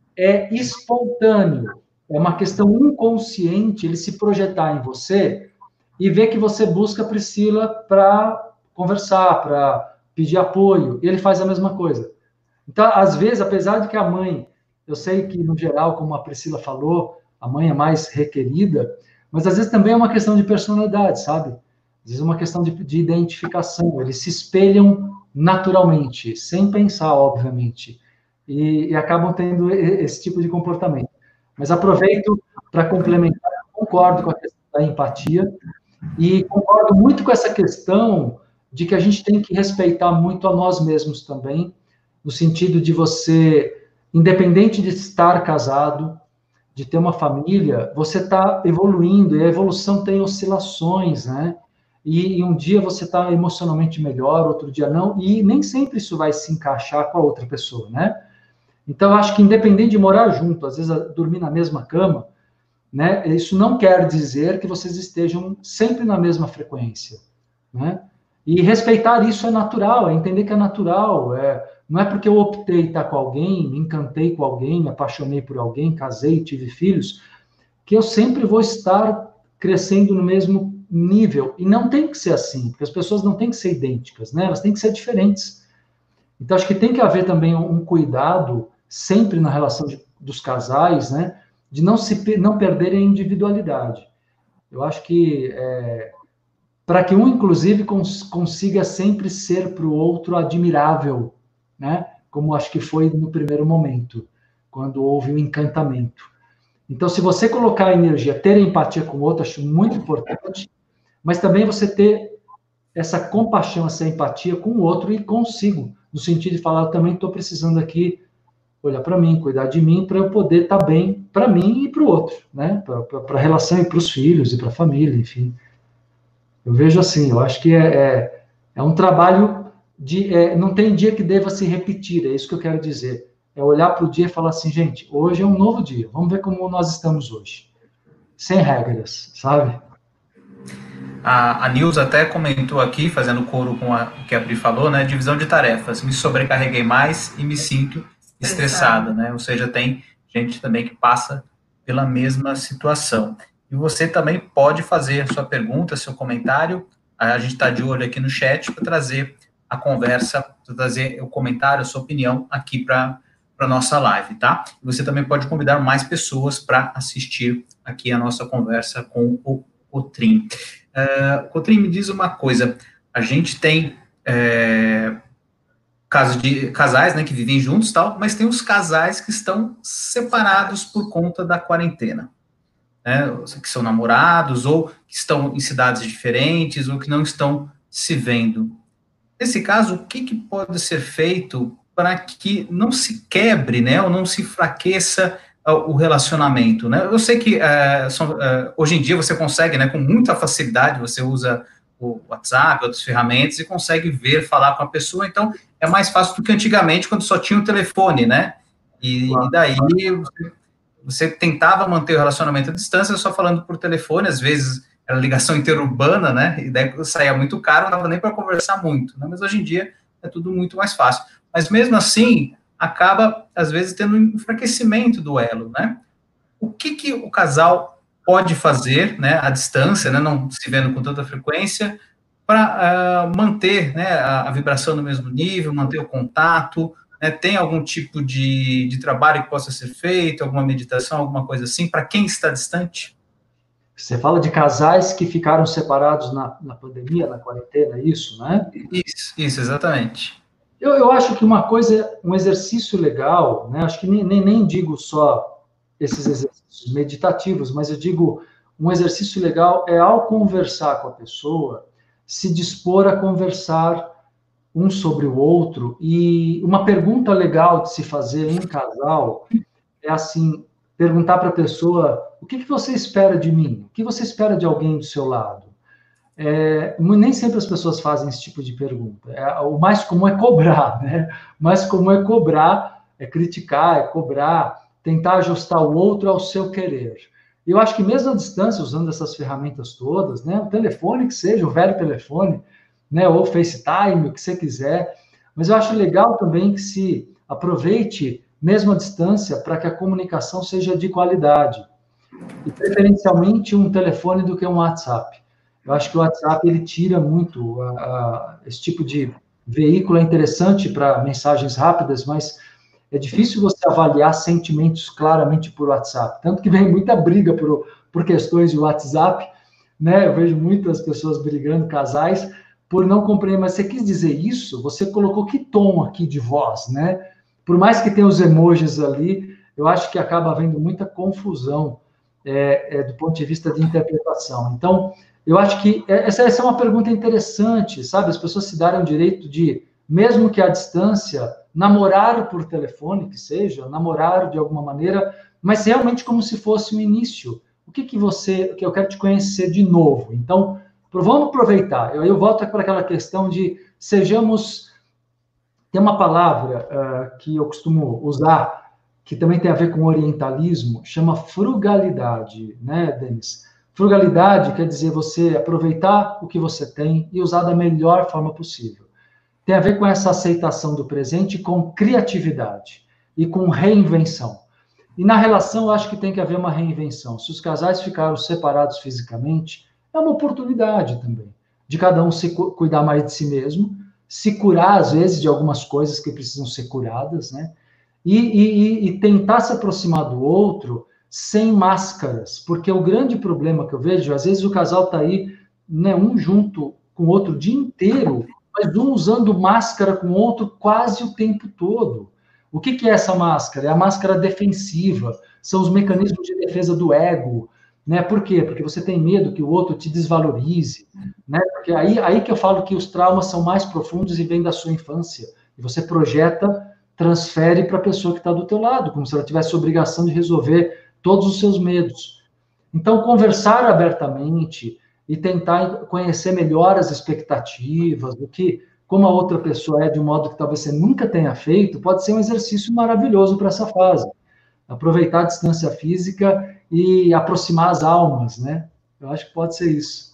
é espontâneo, é uma questão inconsciente ele se projetar em você e ver que você busca a Priscila para conversar, para pedir apoio, e ele faz a mesma coisa. Então, às vezes, apesar de que a mãe, eu sei que, no geral, como a Priscila falou, a mãe é mais requerida, mas às vezes também é uma questão de personalidade, sabe? Às vezes é uma questão de, de identificação, eles se espelham naturalmente, sem pensar, obviamente, e, e acabam tendo esse tipo de comportamento. Mas aproveito para complementar, concordo com a questão da empatia, e concordo muito com essa questão de que a gente tem que respeitar muito a nós mesmos também, no sentido de você, independente de estar casado, de ter uma família, você está evoluindo, e a evolução tem oscilações, né? E, e um dia você está emocionalmente melhor, outro dia não, e nem sempre isso vai se encaixar com a outra pessoa, né? Então, eu acho que independente de morar junto, às vezes dormir na mesma cama, né? Isso não quer dizer que vocês estejam sempre na mesma frequência, né? E respeitar isso é natural, é entender que é natural, é, não é porque eu optei estar com alguém, me encantei com alguém, me apaixonei por alguém, casei, tive filhos, que eu sempre vou estar crescendo no mesmo nível. E não tem que ser assim, porque as pessoas não têm que ser idênticas, né? Elas têm que ser diferentes. Então, acho que tem que haver também um cuidado, sempre na relação de, dos casais, né? De não, se, não perderem a individualidade. Eu acho que, é, para que um, inclusive, cons, consiga sempre ser para o outro admirável, né? Como acho que foi no primeiro momento, quando houve o encantamento. Então, se você colocar a energia, ter empatia com o outro, acho muito importante, mas também você ter essa compaixão, essa empatia com o outro e consigo, no sentido de falar, eu também estou precisando aqui olhar para mim, cuidar de mim, para eu poder estar bem para mim e para o outro, né? Para a relação e para os filhos e para a família, enfim. Eu vejo assim, eu acho que é, é, é um trabalho de... É, não tem dia que deva se repetir, é isso que eu quero dizer. É olhar para o dia e falar assim, gente, hoje é um novo dia, vamos ver como nós estamos hoje. Sem regras, sabe? A, a Nilza até comentou aqui, fazendo coro com a, o que a Pri falou, né? Divisão de tarefas. Me sobrecarreguei mais e me sinto estressada, né? Ou seja, tem gente também que passa pela mesma situação. E você também pode fazer a sua pergunta, seu comentário. A gente está de olho aqui no chat para trazer a conversa, para trazer o comentário, a sua opinião aqui para a nossa live, tá? E você também pode convidar mais pessoas para assistir aqui a nossa conversa com o Cotrim. Uh, Cotrim, me diz uma coisa, a gente tem é, casos de casais, né, que vivem juntos, tal, mas tem os casais que estão separados por conta da quarentena, né, que são namorados, ou que estão em cidades diferentes, ou que não estão se vendo. Nesse caso, o que, que pode ser feito para que não se quebre, né, ou não se enfraqueça o relacionamento, né? Eu sei que uh, são, uh, hoje em dia você consegue, né, com muita facilidade, você usa o WhatsApp, outras ferramentas, e consegue ver, falar com a pessoa, então é mais fácil do que antigamente, quando só tinha o telefone, né? E, e daí você, você tentava manter o relacionamento à distância só falando por telefone, às vezes era ligação interurbana, né? E daí saía muito caro, não dava nem para conversar muito, né? Mas hoje em dia é tudo muito mais fácil. Mas mesmo assim, acaba, às vezes, tendo um enfraquecimento do elo, né? O que, que o casal pode fazer, né, à distância, né, não se vendo com tanta frequência, para uh, manter, né, a, a vibração no mesmo nível, manter o contato, né? Tem algum tipo de, de trabalho que possa ser feito, alguma meditação, alguma coisa assim, para quem está distante? Você fala de casais que ficaram separados na, na pandemia, na quarentena, é isso, né? Isso, isso, exatamente. Eu, eu acho que uma coisa, um exercício legal, né? Acho que nem, nem, nem digo só esses exercícios meditativos, mas eu digo um exercício legal é, ao conversar com a pessoa, se dispor a conversar um sobre o outro. E uma pergunta legal de se fazer em casal é assim, perguntar para a pessoa, o que, que você espera de mim? O que você espera de alguém do seu lado? É, nem sempre as pessoas fazem esse tipo de pergunta. É, o mais comum é cobrar, né? O mais comum é cobrar, é criticar, é cobrar, tentar ajustar o outro ao seu querer. Eu acho que mesmo à distância, usando essas ferramentas todas, né? O telefone que seja, o velho telefone, né? Ou FaceTime, o que você quiser. Mas eu acho legal também que se aproveite, mesmo à distância, para que a comunicação seja de qualidade. E preferencialmente um telefone do que um WhatsApp. Eu acho que o WhatsApp ele tira muito a, a, esse tipo de veículo. É interessante para mensagens rápidas, mas é difícil você avaliar sentimentos claramente por WhatsApp. Tanto que vem muita briga por, por questões de WhatsApp, né? Eu vejo muitas pessoas brigando, casais, por não compreender. Mas você quis dizer isso? Você colocou que tom aqui de voz, né? Por mais que tenha os emojis ali, eu acho que acaba havendo muita confusão é, é, do ponto de vista de interpretação. Então, eu acho que essa, essa é uma pergunta interessante, sabe? As pessoas se darem o direito de, mesmo que à distância, namorar por telefone, que seja, namorar de alguma maneira, mas realmente como se fosse um início. O que que você, que eu quero te conhecer de novo. Então, vamos aproveitar. Eu, eu volto para aquela questão de sejamos... Tem uma palavra uh, que eu costumo usar, que também tem a ver com orientalismo, chama frugalidade, né, Denis? Frugalidade quer dizer você aproveitar o que você tem e usar da melhor forma possível. Tem a ver com essa aceitação do presente, com criatividade e com reinvenção. E na relação, eu acho que tem que haver uma reinvenção. Se os casais ficaram separados fisicamente, é uma oportunidade também de cada um se cu- cuidar mais de si mesmo, se curar, às vezes, de algumas coisas que precisam ser curadas, né? E, e, e tentar se aproximar do outro sem máscaras, porque o grande problema que eu vejo, às vezes o casal está aí, né, um junto com o outro o dia inteiro, mas um usando máscara com o outro quase o tempo todo. O que, que é essa máscara? É a máscara defensiva, são os mecanismos de defesa do ego, né? Por quê? Porque você tem medo que o outro te desvalorize, né? Porque aí, aí que eu falo que os traumas são mais profundos e vêm da sua infância, e você projeta, transfere para a pessoa que está do teu lado, como se ela tivesse a obrigação de resolver todos os seus medos. Então, conversar abertamente e tentar conhecer melhor as expectativas, do que como a outra pessoa é de um modo que talvez você nunca tenha feito, pode ser um exercício maravilhoso para essa fase. Aproveitar a distância física e aproximar as almas, né? Eu acho que pode ser isso.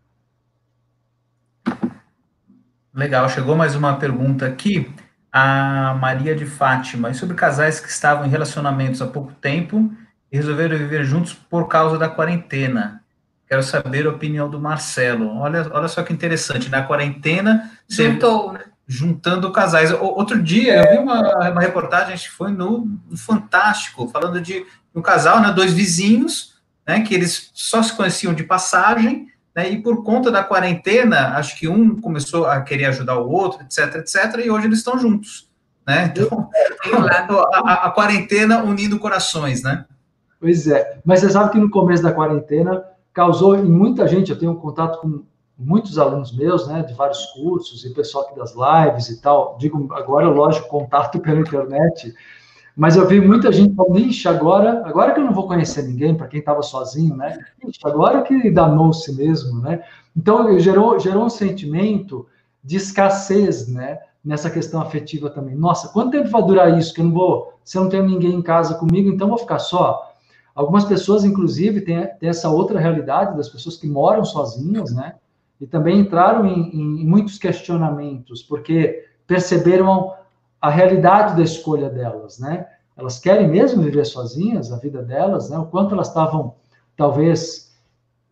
Legal, chegou mais uma pergunta aqui. A Maria de Fátima, e sobre casais que estavam em relacionamentos há pouco tempo e resolveram viver juntos por causa da quarentena. Quero saber a opinião do Marcelo. Olha, olha só que interessante, na quarentena... Juntou, né? Juntando casais. O, outro dia, eu vi uma, uma reportagem, acho que foi no, no Fantástico, falando de um casal, né, dois vizinhos, né, que eles só se conheciam de passagem, né, e por conta da quarentena, acho que um começou a querer ajudar o outro, etc, etc, e hoje eles estão juntos, né? Então, a, a, a quarentena unindo corações, né? Pois é, mas você sabe que no começo da quarentena causou em muita gente, eu tenho contato com muitos alunos meus, né, de vários cursos, e pessoal aqui das lives e tal, digo agora, lógico, contato pela internet, mas eu vi muita gente falando, ixi, agora, agora que eu não vou conhecer ninguém, para quem estava sozinho, né, ixi, agora que danou-se mesmo, né, então gerou, gerou um sentimento de escassez, né, nessa questão afetiva também. Nossa, quanto tempo vai durar isso, que eu não vou, se eu não tenho ninguém em casa comigo, então eu vou ficar só? Algumas pessoas, inclusive, têm, têm essa outra realidade das pessoas que moram sozinhas, né, e também entraram em, em muitos questionamentos, porque perceberam a realidade da escolha delas, né? Elas querem mesmo viver sozinhas, a vida delas, né? O quanto elas estavam, talvez,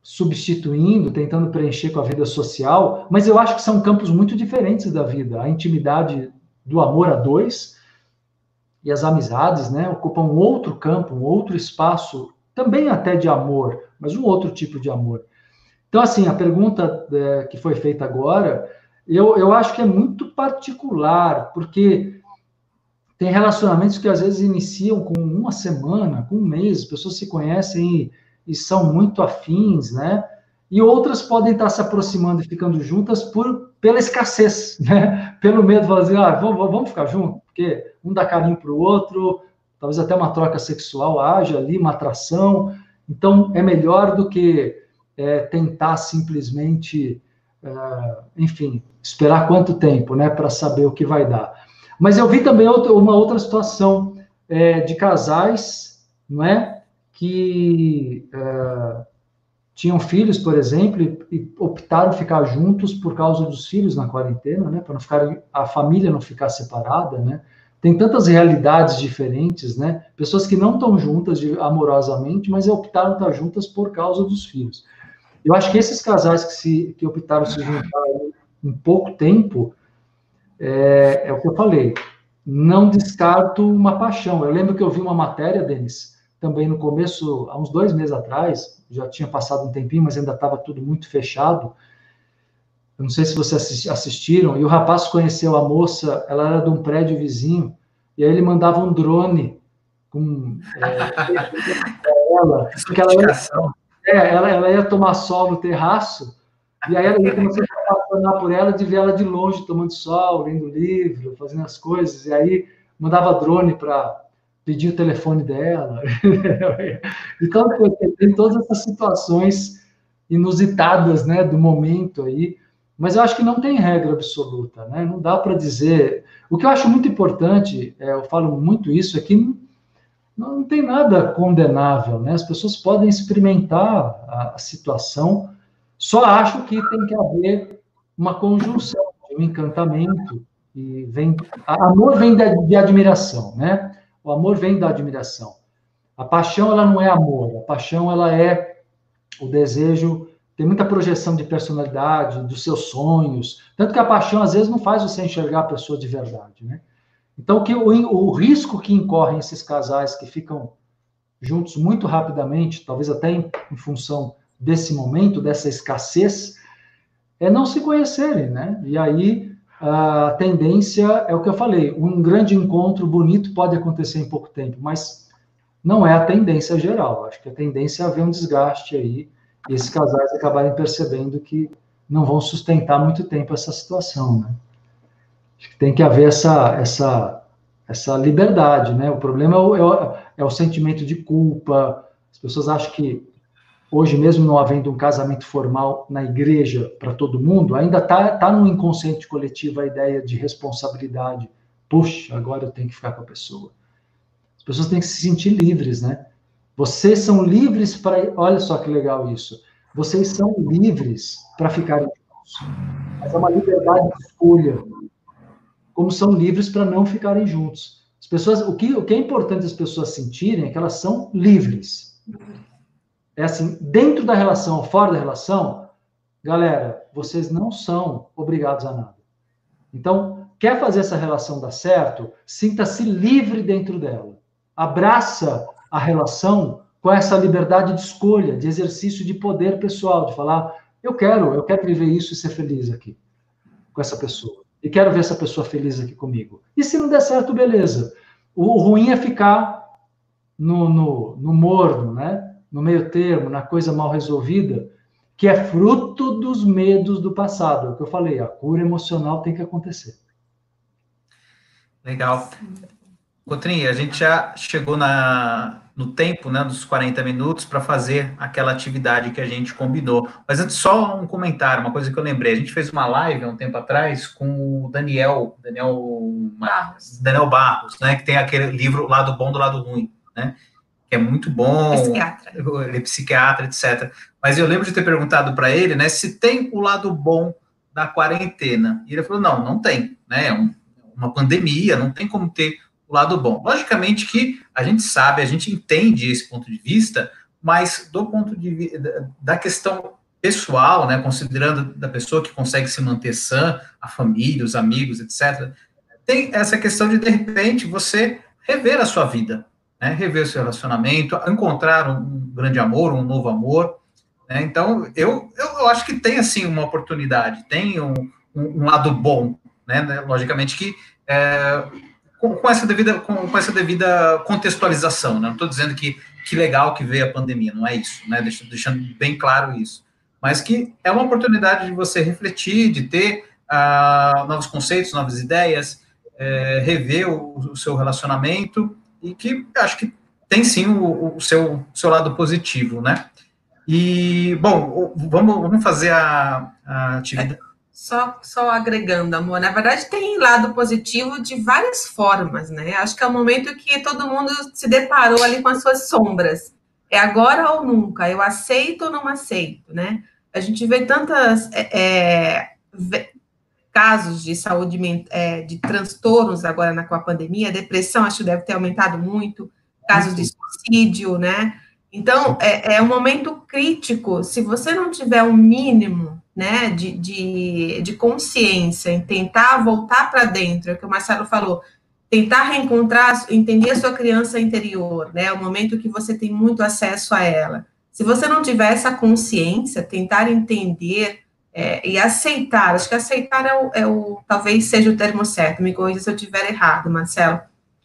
substituindo, tentando preencher com a vida social, mas eu acho que são campos muito diferentes da vida. A intimidade do amor a dois e as amizades, né, ocupam um outro campo, um outro espaço, também até de amor, mas um outro tipo de amor. Então, assim, a pergunta é, que foi feita agora, eu, eu acho que é muito particular, porque tem relacionamentos que às vezes iniciam com uma semana, com um mês, as pessoas se conhecem e, e são muito afins, né? E outras podem estar se aproximando e ficando juntas por, pela escassez, né? Pelo medo de falar assim, ah, vamos, vamos ficar juntos, porque um dá carinho para o outro, talvez até uma troca sexual haja ali, uma atração. Então, é melhor do que é, tentar simplesmente, é, enfim, esperar quanto tempo, né, para saber o que vai dar. Mas eu vi também outra, uma outra situação é, de casais, não é, que é, tinham filhos, por exemplo, e, e optaram ficar juntos por causa dos filhos na quarentena, né, para não ficar, a família não ficar separada, né. Tem tantas realidades diferentes, né, pessoas que não estão juntas de, amorosamente, mas optaram estar juntas por causa dos filhos. Eu acho que esses casais que, se, que optaram se juntar em pouco tempo, É, é o que eu falei, não descarto uma paixão. Eu lembro que eu vi uma matéria, Denis, também no começo, há uns dois meses atrás, já tinha passado um tempinho, mas ainda estava tudo muito fechado. Eu não sei se vocês assistiram, e o rapaz conheceu a moça, ela era de um prédio vizinho, e aí ele mandava um drone com é, ela, porque ela ia, é, ela, ela ia tomar sol no terraço, e aí ele começou a apaixonar por ela, de ver ela de longe tomando sol, lendo livro, fazendo as coisas, e aí mandava drone para pedir o telefone dela. Então, tem todas essas situações inusitadas, né, do momento aí, mas eu acho que não tem regra absoluta, né, não dá para dizer... O que eu acho muito importante, é, eu falo muito isso, é que não, não tem nada condenável, né, as pessoas podem experimentar a, a situação. Só acho que tem que haver uma conjunção, um encantamento, e vem, amor vem de, de admiração, né? O amor vem da admiração. A paixão, ela não é amor, a paixão, ela é o desejo, tem muita projeção de personalidade, dos seus sonhos, tanto que a paixão, às vezes, não faz você enxergar a pessoa de verdade, né? Então, que o, o risco que incorrem esses casais que ficam juntos muito rapidamente, talvez até em, em função desse momento, dessa escassez, é não se conhecerem, né? E aí a tendência é o que eu falei, um grande encontro bonito pode acontecer em pouco tempo, mas não é a tendência geral. Acho que a tendência é haver um desgaste aí, e esses casais acabarem percebendo que não vão sustentar muito tempo essa situação, né? Acho que tem que haver essa, essa, essa liberdade, né? O problema é o, é o, é o sentimento de culpa. As pessoas acham que hoje, mesmo não havendo um casamento formal na igreja para todo mundo, ainda está tá no inconsciente coletivo a ideia de responsabilidade. Puxa, agora eu tenho que ficar com a pessoa. As pessoas têm que se sentir livres, né? Vocês são livres para... Olha só que legal isso. Vocês são livres para ficarem juntos. Mas é uma liberdade de escolha. Como são livres para não ficarem juntos. As pessoas, o que, o que é importante as pessoas sentirem é que elas são livres. É assim, dentro da relação ou fora da relação, galera, vocês não são obrigados a nada. Então, quer fazer essa relação dar certo? Sinta-se livre dentro dela. Abraça a relação com essa liberdade de escolha, de exercício de poder pessoal, de falar, eu quero, eu quero viver isso e ser feliz aqui com essa pessoa. E quero ver essa pessoa feliz aqui comigo. E se não der certo, beleza. O ruim é ficar no, no, no morno, né? No meio termo, na coisa mal resolvida, que é fruto dos medos do passado. É o que eu falei, a cura emocional tem que acontecer. Legal. Cotrim, a gente já chegou na, no tempo, né, dos quarenta minutos para fazer aquela atividade que a gente combinou. Mas antes, só um comentário, uma coisa que eu lembrei. A gente fez uma live há um tempo atrás com o Daniel, Daniel Barros, Daniel Barros, né, que tem aquele livro Lado Bom do Lado Ruim, né? Que é muito bom, psiquiatra. Ele é psiquiatra, etcétera. Mas eu lembro de ter perguntado para ele, né, se tem o lado bom da quarentena. E ele falou, não, não tem, né, é um, uma pandemia, não tem como ter o lado bom. Logicamente que a gente sabe, a gente entende esse ponto de vista, mas do ponto de vista da questão pessoal, né, considerando da pessoa que consegue se manter sã, a família, os amigos, etcétera, tem essa questão de, de repente, você rever a sua vida, né, rever o seu relacionamento, encontrar um grande amor, um novo amor, né, então, eu, eu acho que tem, assim, uma oportunidade, tem um, um, um lado bom, né, né, logicamente que é, com, com, essa devida, com, com essa devida contextualização, né, não estou dizendo que, que legal que veio a pandemia, não é isso, né, deixando, deixando bem claro isso, mas que é uma oportunidade de você refletir, de ter uh, novos conceitos, novas ideias, é, rever o, o seu relacionamento, e que acho que tem sim o, o seu, seu lado positivo, né? E, bom, vamos, vamos fazer a, a atividade. É, só, só agregando, amor, na verdade tem lado positivo de várias formas, né? Acho que é o momento que todo mundo se deparou ali com as suas sombras. É agora ou nunca, eu aceito ou não aceito, né? A gente vê tantas é, vê, casos de saúde, é, de transtornos agora na, com a pandemia, depressão acho que deve ter aumentado muito, casos de suicídio, né? Então, é, é um momento crítico, se você não tiver um mínimo, né, de, de, de consciência em tentar voltar para dentro, é o que o Marcelo falou, tentar reencontrar, entender a sua criança interior, né, o momento que você tem muito acesso a ela. Se você não tiver essa consciência, tentar entender é, e aceitar, acho que aceitar é o, é o, talvez seja o termo certo, me corrija se eu estiver errado, Marcelo.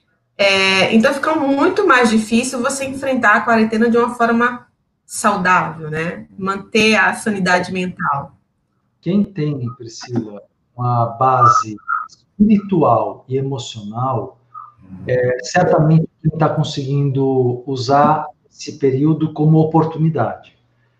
É, então fica muito mais difícil você enfrentar a quarentena de uma forma saudável, né? Manter a sanidade mental. Quem tem, Priscila, uma base espiritual e emocional, é, certamente está conseguindo usar esse período como oportunidade.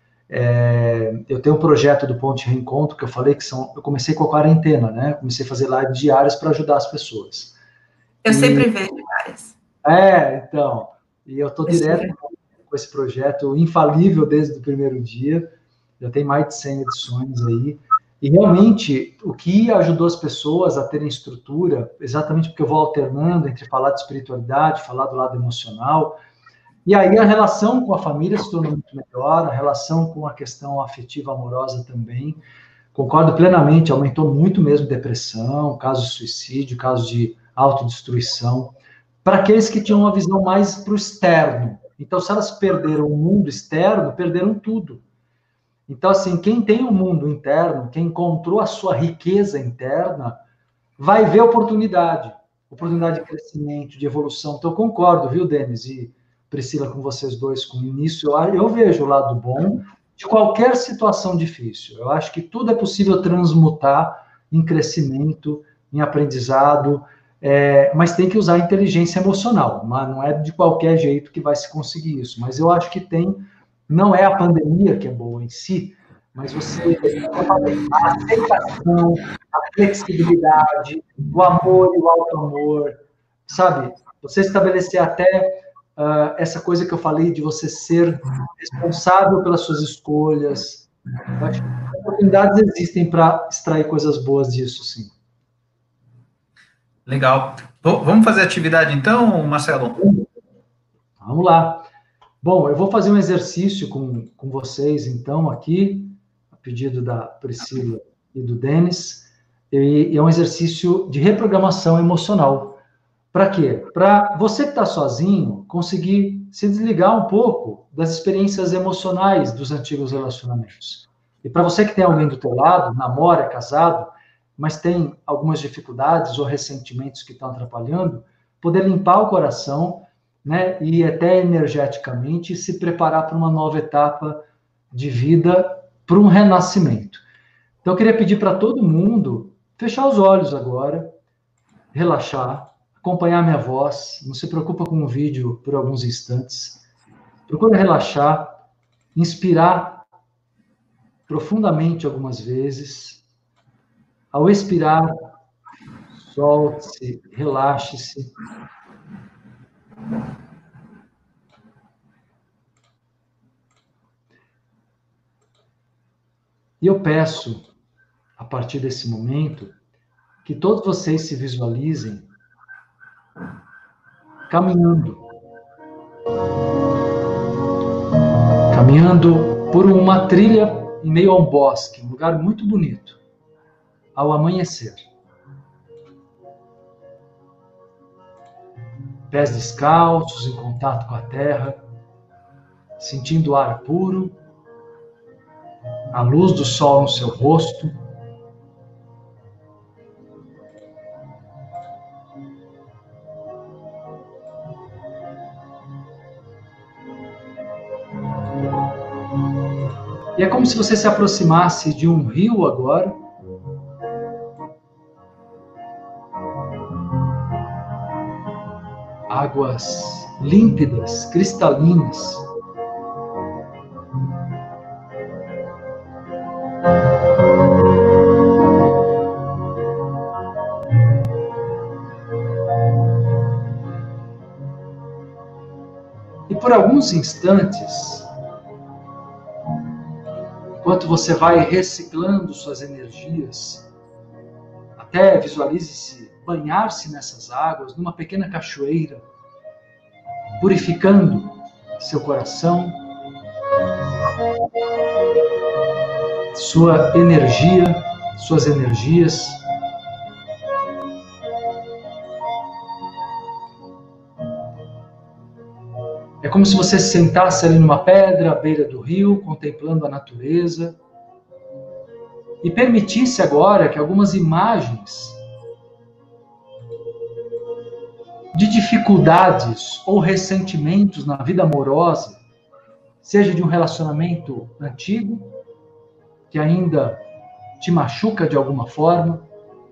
É, eu tenho um projeto do Ponte Reencontro, que eu falei que são... Eu comecei com a quarentena, né? Comecei a fazer lives diárias para ajudar as pessoas. Eu e, sempre vejo várias. É, então... E eu estou direto com esse projeto, infalível desde o primeiro dia. Já tem mais de cem edições aí. E, realmente, o que ajudou as pessoas a terem estrutura, exatamente porque eu vou alternando entre falar de espiritualidade, falar do lado emocional... E aí a relação com a família se tornou muito melhor, a relação com a questão afetiva amorosa também. Concordo plenamente, aumentou muito mesmo depressão, casos de suicídio, casos de autodestruição, para aqueles que tinham uma visão mais para o externo. Então, se elas perderam o mundo externo, perderam tudo. Então, assim, quem tem o mundo interno, quem encontrou a sua riqueza interna, vai ver oportunidade, oportunidade de crescimento, de evolução. Então, eu concordo, viu, Denis e Priscila, com vocês dois, com o início, eu, eu vejo o lado bom de qualquer situação difícil. Eu acho que tudo é possível transmutar em crescimento, em aprendizado, é, mas tem que usar inteligência emocional, mas não é de qualquer jeito que vai se conseguir isso. Mas eu acho que tem, não é a pandemia que é boa em si, mas você, a aceitação, a flexibilidade, o amor e o auto-amor, sabe? Você estabelecer até Uh, essa coisa que eu falei de você ser responsável pelas suas escolhas. Eu acho que oportunidades existem para extrair coisas boas disso, sim. Legal. Vamos fazer a atividade então, Marcelo? Vamos lá. Bom, eu vou fazer um exercício com, com vocês, então, aqui, a pedido da Priscila e do Denis, e é um exercício de reprogramação emocional. Para quê? Para você que está sozinho, conseguir se desligar um pouco das experiências emocionais dos antigos relacionamentos. E para você que tem alguém do teu lado, namora, é casado, mas tem algumas dificuldades ou ressentimentos que estão atrapalhando, poder limpar o coração, né, e até energeticamente se preparar para uma nova etapa de vida, para um renascimento. Então, eu queria pedir para todo mundo fechar os olhos agora, relaxar, acompanhar minha voz, não se preocupa com o vídeo por alguns instantes. Procura relaxar, inspirar profundamente algumas vezes. Ao expirar, solte-se, relaxe-se. E eu peço, a partir desse momento, que todos vocês se visualizem caminhando caminhando por uma trilha em meio a um bosque, um lugar muito bonito, ao amanhecer. Pés descalços, em contato com a terra, sentindo o ar puro, a luz do sol no seu rosto. E é como se você se aproximasse de um rio agora. Águas límpidas, cristalinas. E por alguns instantes, enquanto você vai reciclando suas energias, até visualize-se banhar-se nessas águas, numa pequena cachoeira, purificando seu coração, sua energia, suas energias. É como se você se sentasse ali numa pedra à beira do rio, contemplando a natureza, e permitisse agora que algumas imagens de dificuldades ou ressentimentos na vida amorosa, seja de um relacionamento antigo, que ainda te machuca de alguma forma,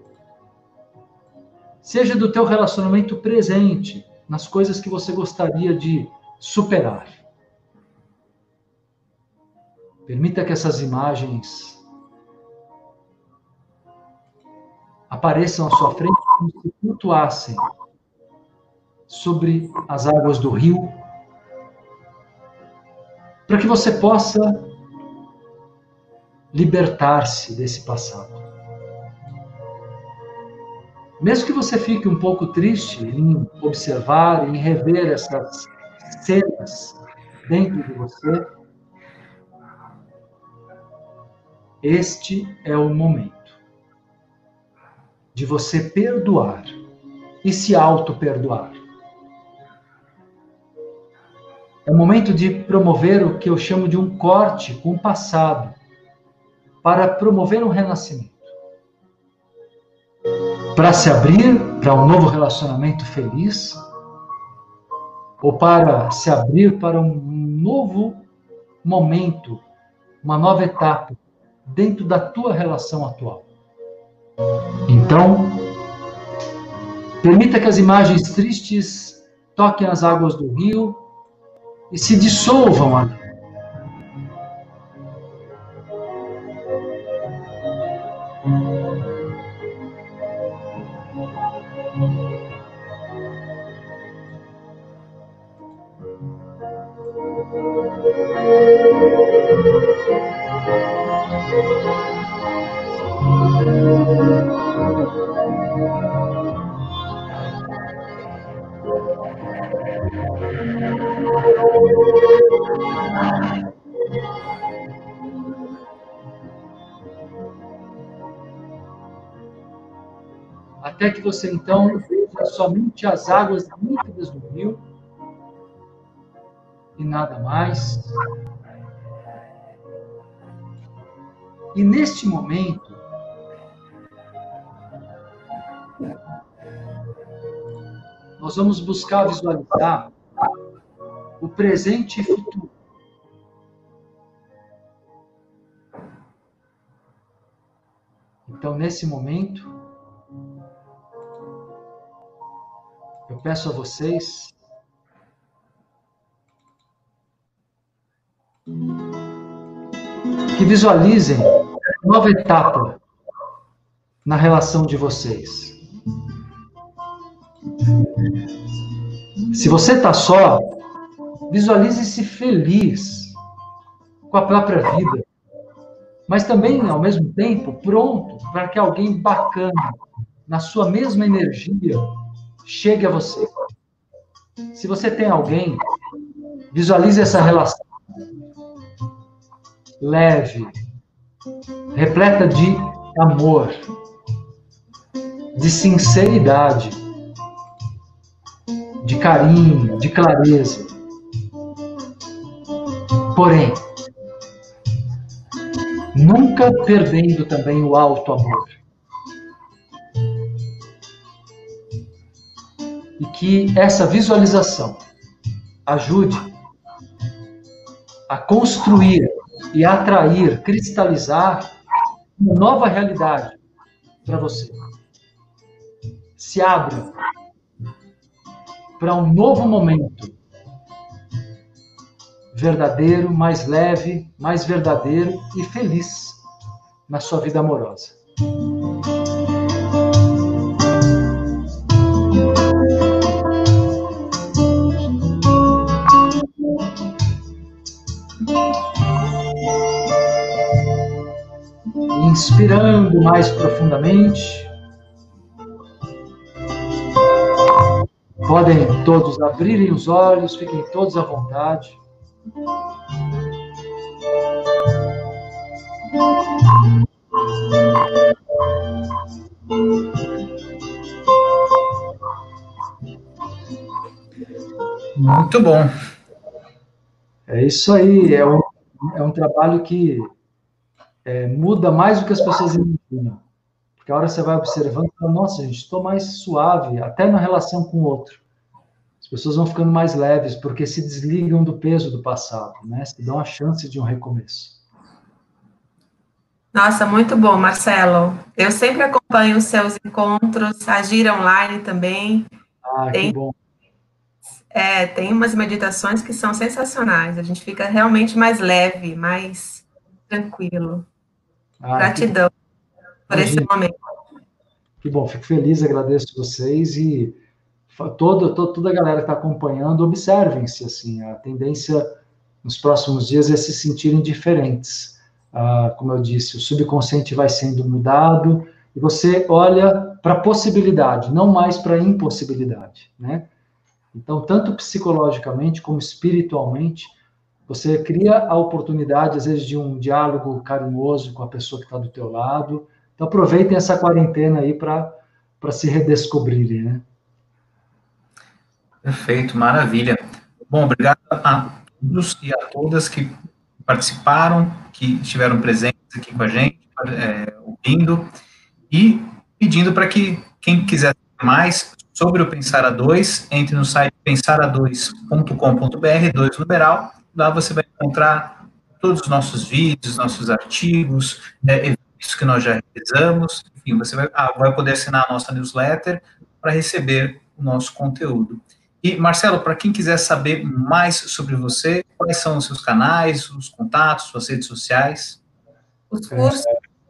seja do teu relacionamento presente, nas coisas que você gostaria de superar. Permita que essas imagens apareçam à sua frente como se flutuassem sobre as águas do rio, para que você possa libertar-se desse passado. Mesmo que você fique um pouco triste em observar, em rever essas cenas dentro de você, este é o momento de você perdoar e se auto-perdoar. É o momento de promover o que eu chamo de um corte com o passado, para promover um renascimento. Para se abrir para um novo relacionamento feliz, ou para se abrir para um novo momento, uma nova etapa dentro da tua relação atual. Então, permita que as imagens tristes toquem as águas do rio e se dissolvam ali. Até que você então veja somente as águas límpidas do rio e nada mais. E neste momento, nós vamos buscar visualizar o presente e futuro. Então, nesse momento, eu peço a vocês que visualizem uma nova etapa na relação de vocês. Se você está só, visualize-se feliz com a própria vida, mas também, ao mesmo tempo, pronto para que alguém bacana, na sua mesma energia, chegue a você. Se você tem alguém, visualize essa relação leve, repleta de amor, de sinceridade, de carinho, de clareza. Porém, nunca perdendo também o alto amor. E que essa visualização ajude a construir e atrair, cristalizar uma nova realidade para você. Se abra para um novo momento verdadeiro, mais leve, mais verdadeiro e feliz na sua vida amorosa. Inspirando mais profundamente. Podem todos abrirem os olhos, fiquem todos à vontade. Muito bom. É isso aí, é um, é um trabalho que é, muda mais do que as pessoas imaginam. Porque a hora você vai observando, fala, nossa, gente, estou mais suave, até na relação com o outro. As pessoas vão ficando mais leves, porque se desligam do peso do passado, né? Se dão a chance de um recomeço. Nossa, muito bom, Marcelo. Eu sempre acompanho os seus encontros, Agir Online também. Ah, tem, que bom. É, tem umas meditações que são sensacionais. A gente fica realmente mais leve, mais tranquilo. Ah, Gratidão por Imagina. esse momento. Que bom, fico feliz, agradeço vocês e toda, toda, toda a galera que está acompanhando, observem-se, assim, a tendência nos próximos dias é se sentirem diferentes. Ah, como eu disse, o subconsciente vai sendo mudado e você olha para a possibilidade, não mais para a impossibilidade, né? Então, tanto psicologicamente como espiritualmente, você cria a oportunidade, às vezes, de um diálogo carinhoso com a pessoa que está do teu lado. Então, aproveitem essa quarentena aí para para se redescobrirem, né? Perfeito, maravilha. Bom, obrigado a todos e a todas que participaram, que estiveram presentes aqui com a gente, é, ouvindo, e pedindo para que quem quiser saber mais sobre o Pensar a dois, entre no site pensar a dois ponto com ponto br, dois numeral, lá você vai encontrar todos os nossos vídeos, nossos artigos, é, eventos que nós já realizamos, enfim, você vai, ah, vai poder assinar a nossa newsletter para receber o nosso conteúdo. E, Marcelo, para quem quiser saber mais sobre você, quais são os seus canais, os contatos, suas redes sociais? Os cursos.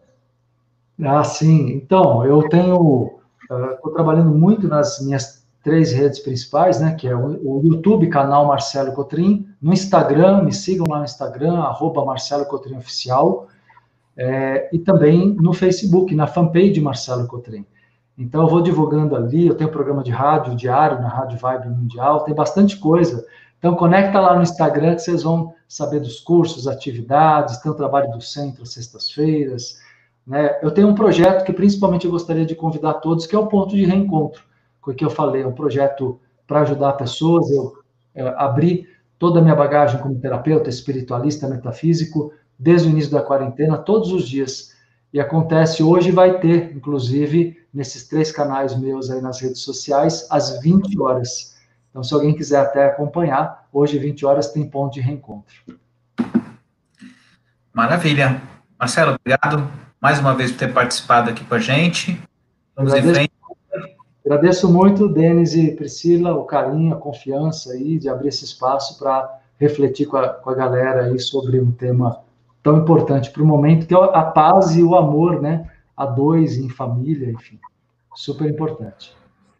Ah, sim. Então, eu tenho... Estou uh, trabalhando muito nas minhas três redes principais, né? Que é o, o YouTube, canal Marcelo Cotrim. No Instagram, me sigam lá no Instagram, arroba Marcelo Cotrim Oficial. É, e também no Facebook, na fanpage Marcelo Cotrim. Então, eu vou divulgando ali, eu tenho programa de rádio diário na Rádio Vibe Mundial, tem bastante coisa. Então, conecta lá no Instagram que vocês vão saber dos cursos, atividades, tem o trabalho do centro às sextas-feiras, né? Eu tenho um projeto que principalmente eu gostaria de convidar todos, que é o Ponto de Reencontro, que eu falei, é um projeto para ajudar pessoas. Eu é, abri toda a minha bagagem como terapeuta, espiritualista, metafísico, desde o início da quarentena, todos os dias. E acontece hoje, vai ter, inclusive, nesses três canais meus aí nas redes sociais, às vinte horas. Então, se alguém quiser até acompanhar, hoje, vinte horas, tem ponto de reencontro. Maravilha. Marcelo, obrigado mais uma vez por ter participado aqui com a gente. Vamos agradeço, em frente. Agradeço muito, Denis e Priscila, o carinho, a confiança aí de abrir esse espaço para refletir com a, com a galera aí sobre um tema tão importante para o momento, que é a paz e o amor, né? A dois, em família, enfim. Super importante.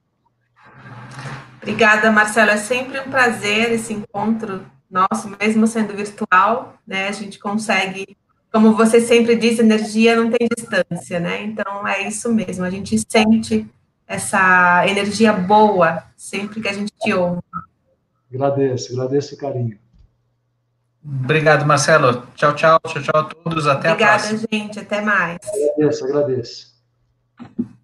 Obrigada, Marcelo. É sempre um prazer esse encontro nosso, mesmo sendo virtual, né? A gente consegue, como você sempre diz, energia não tem distância, né? Então, é isso mesmo. A gente sente essa energia boa sempre que a gente te ouve. Agradeço, agradeço o carinho. Obrigado, Marcelo. Tchau, tchau, tchau, tchau a todos. Até Obrigada, a próxima. gente. Até mais. Agradeço, agradeço.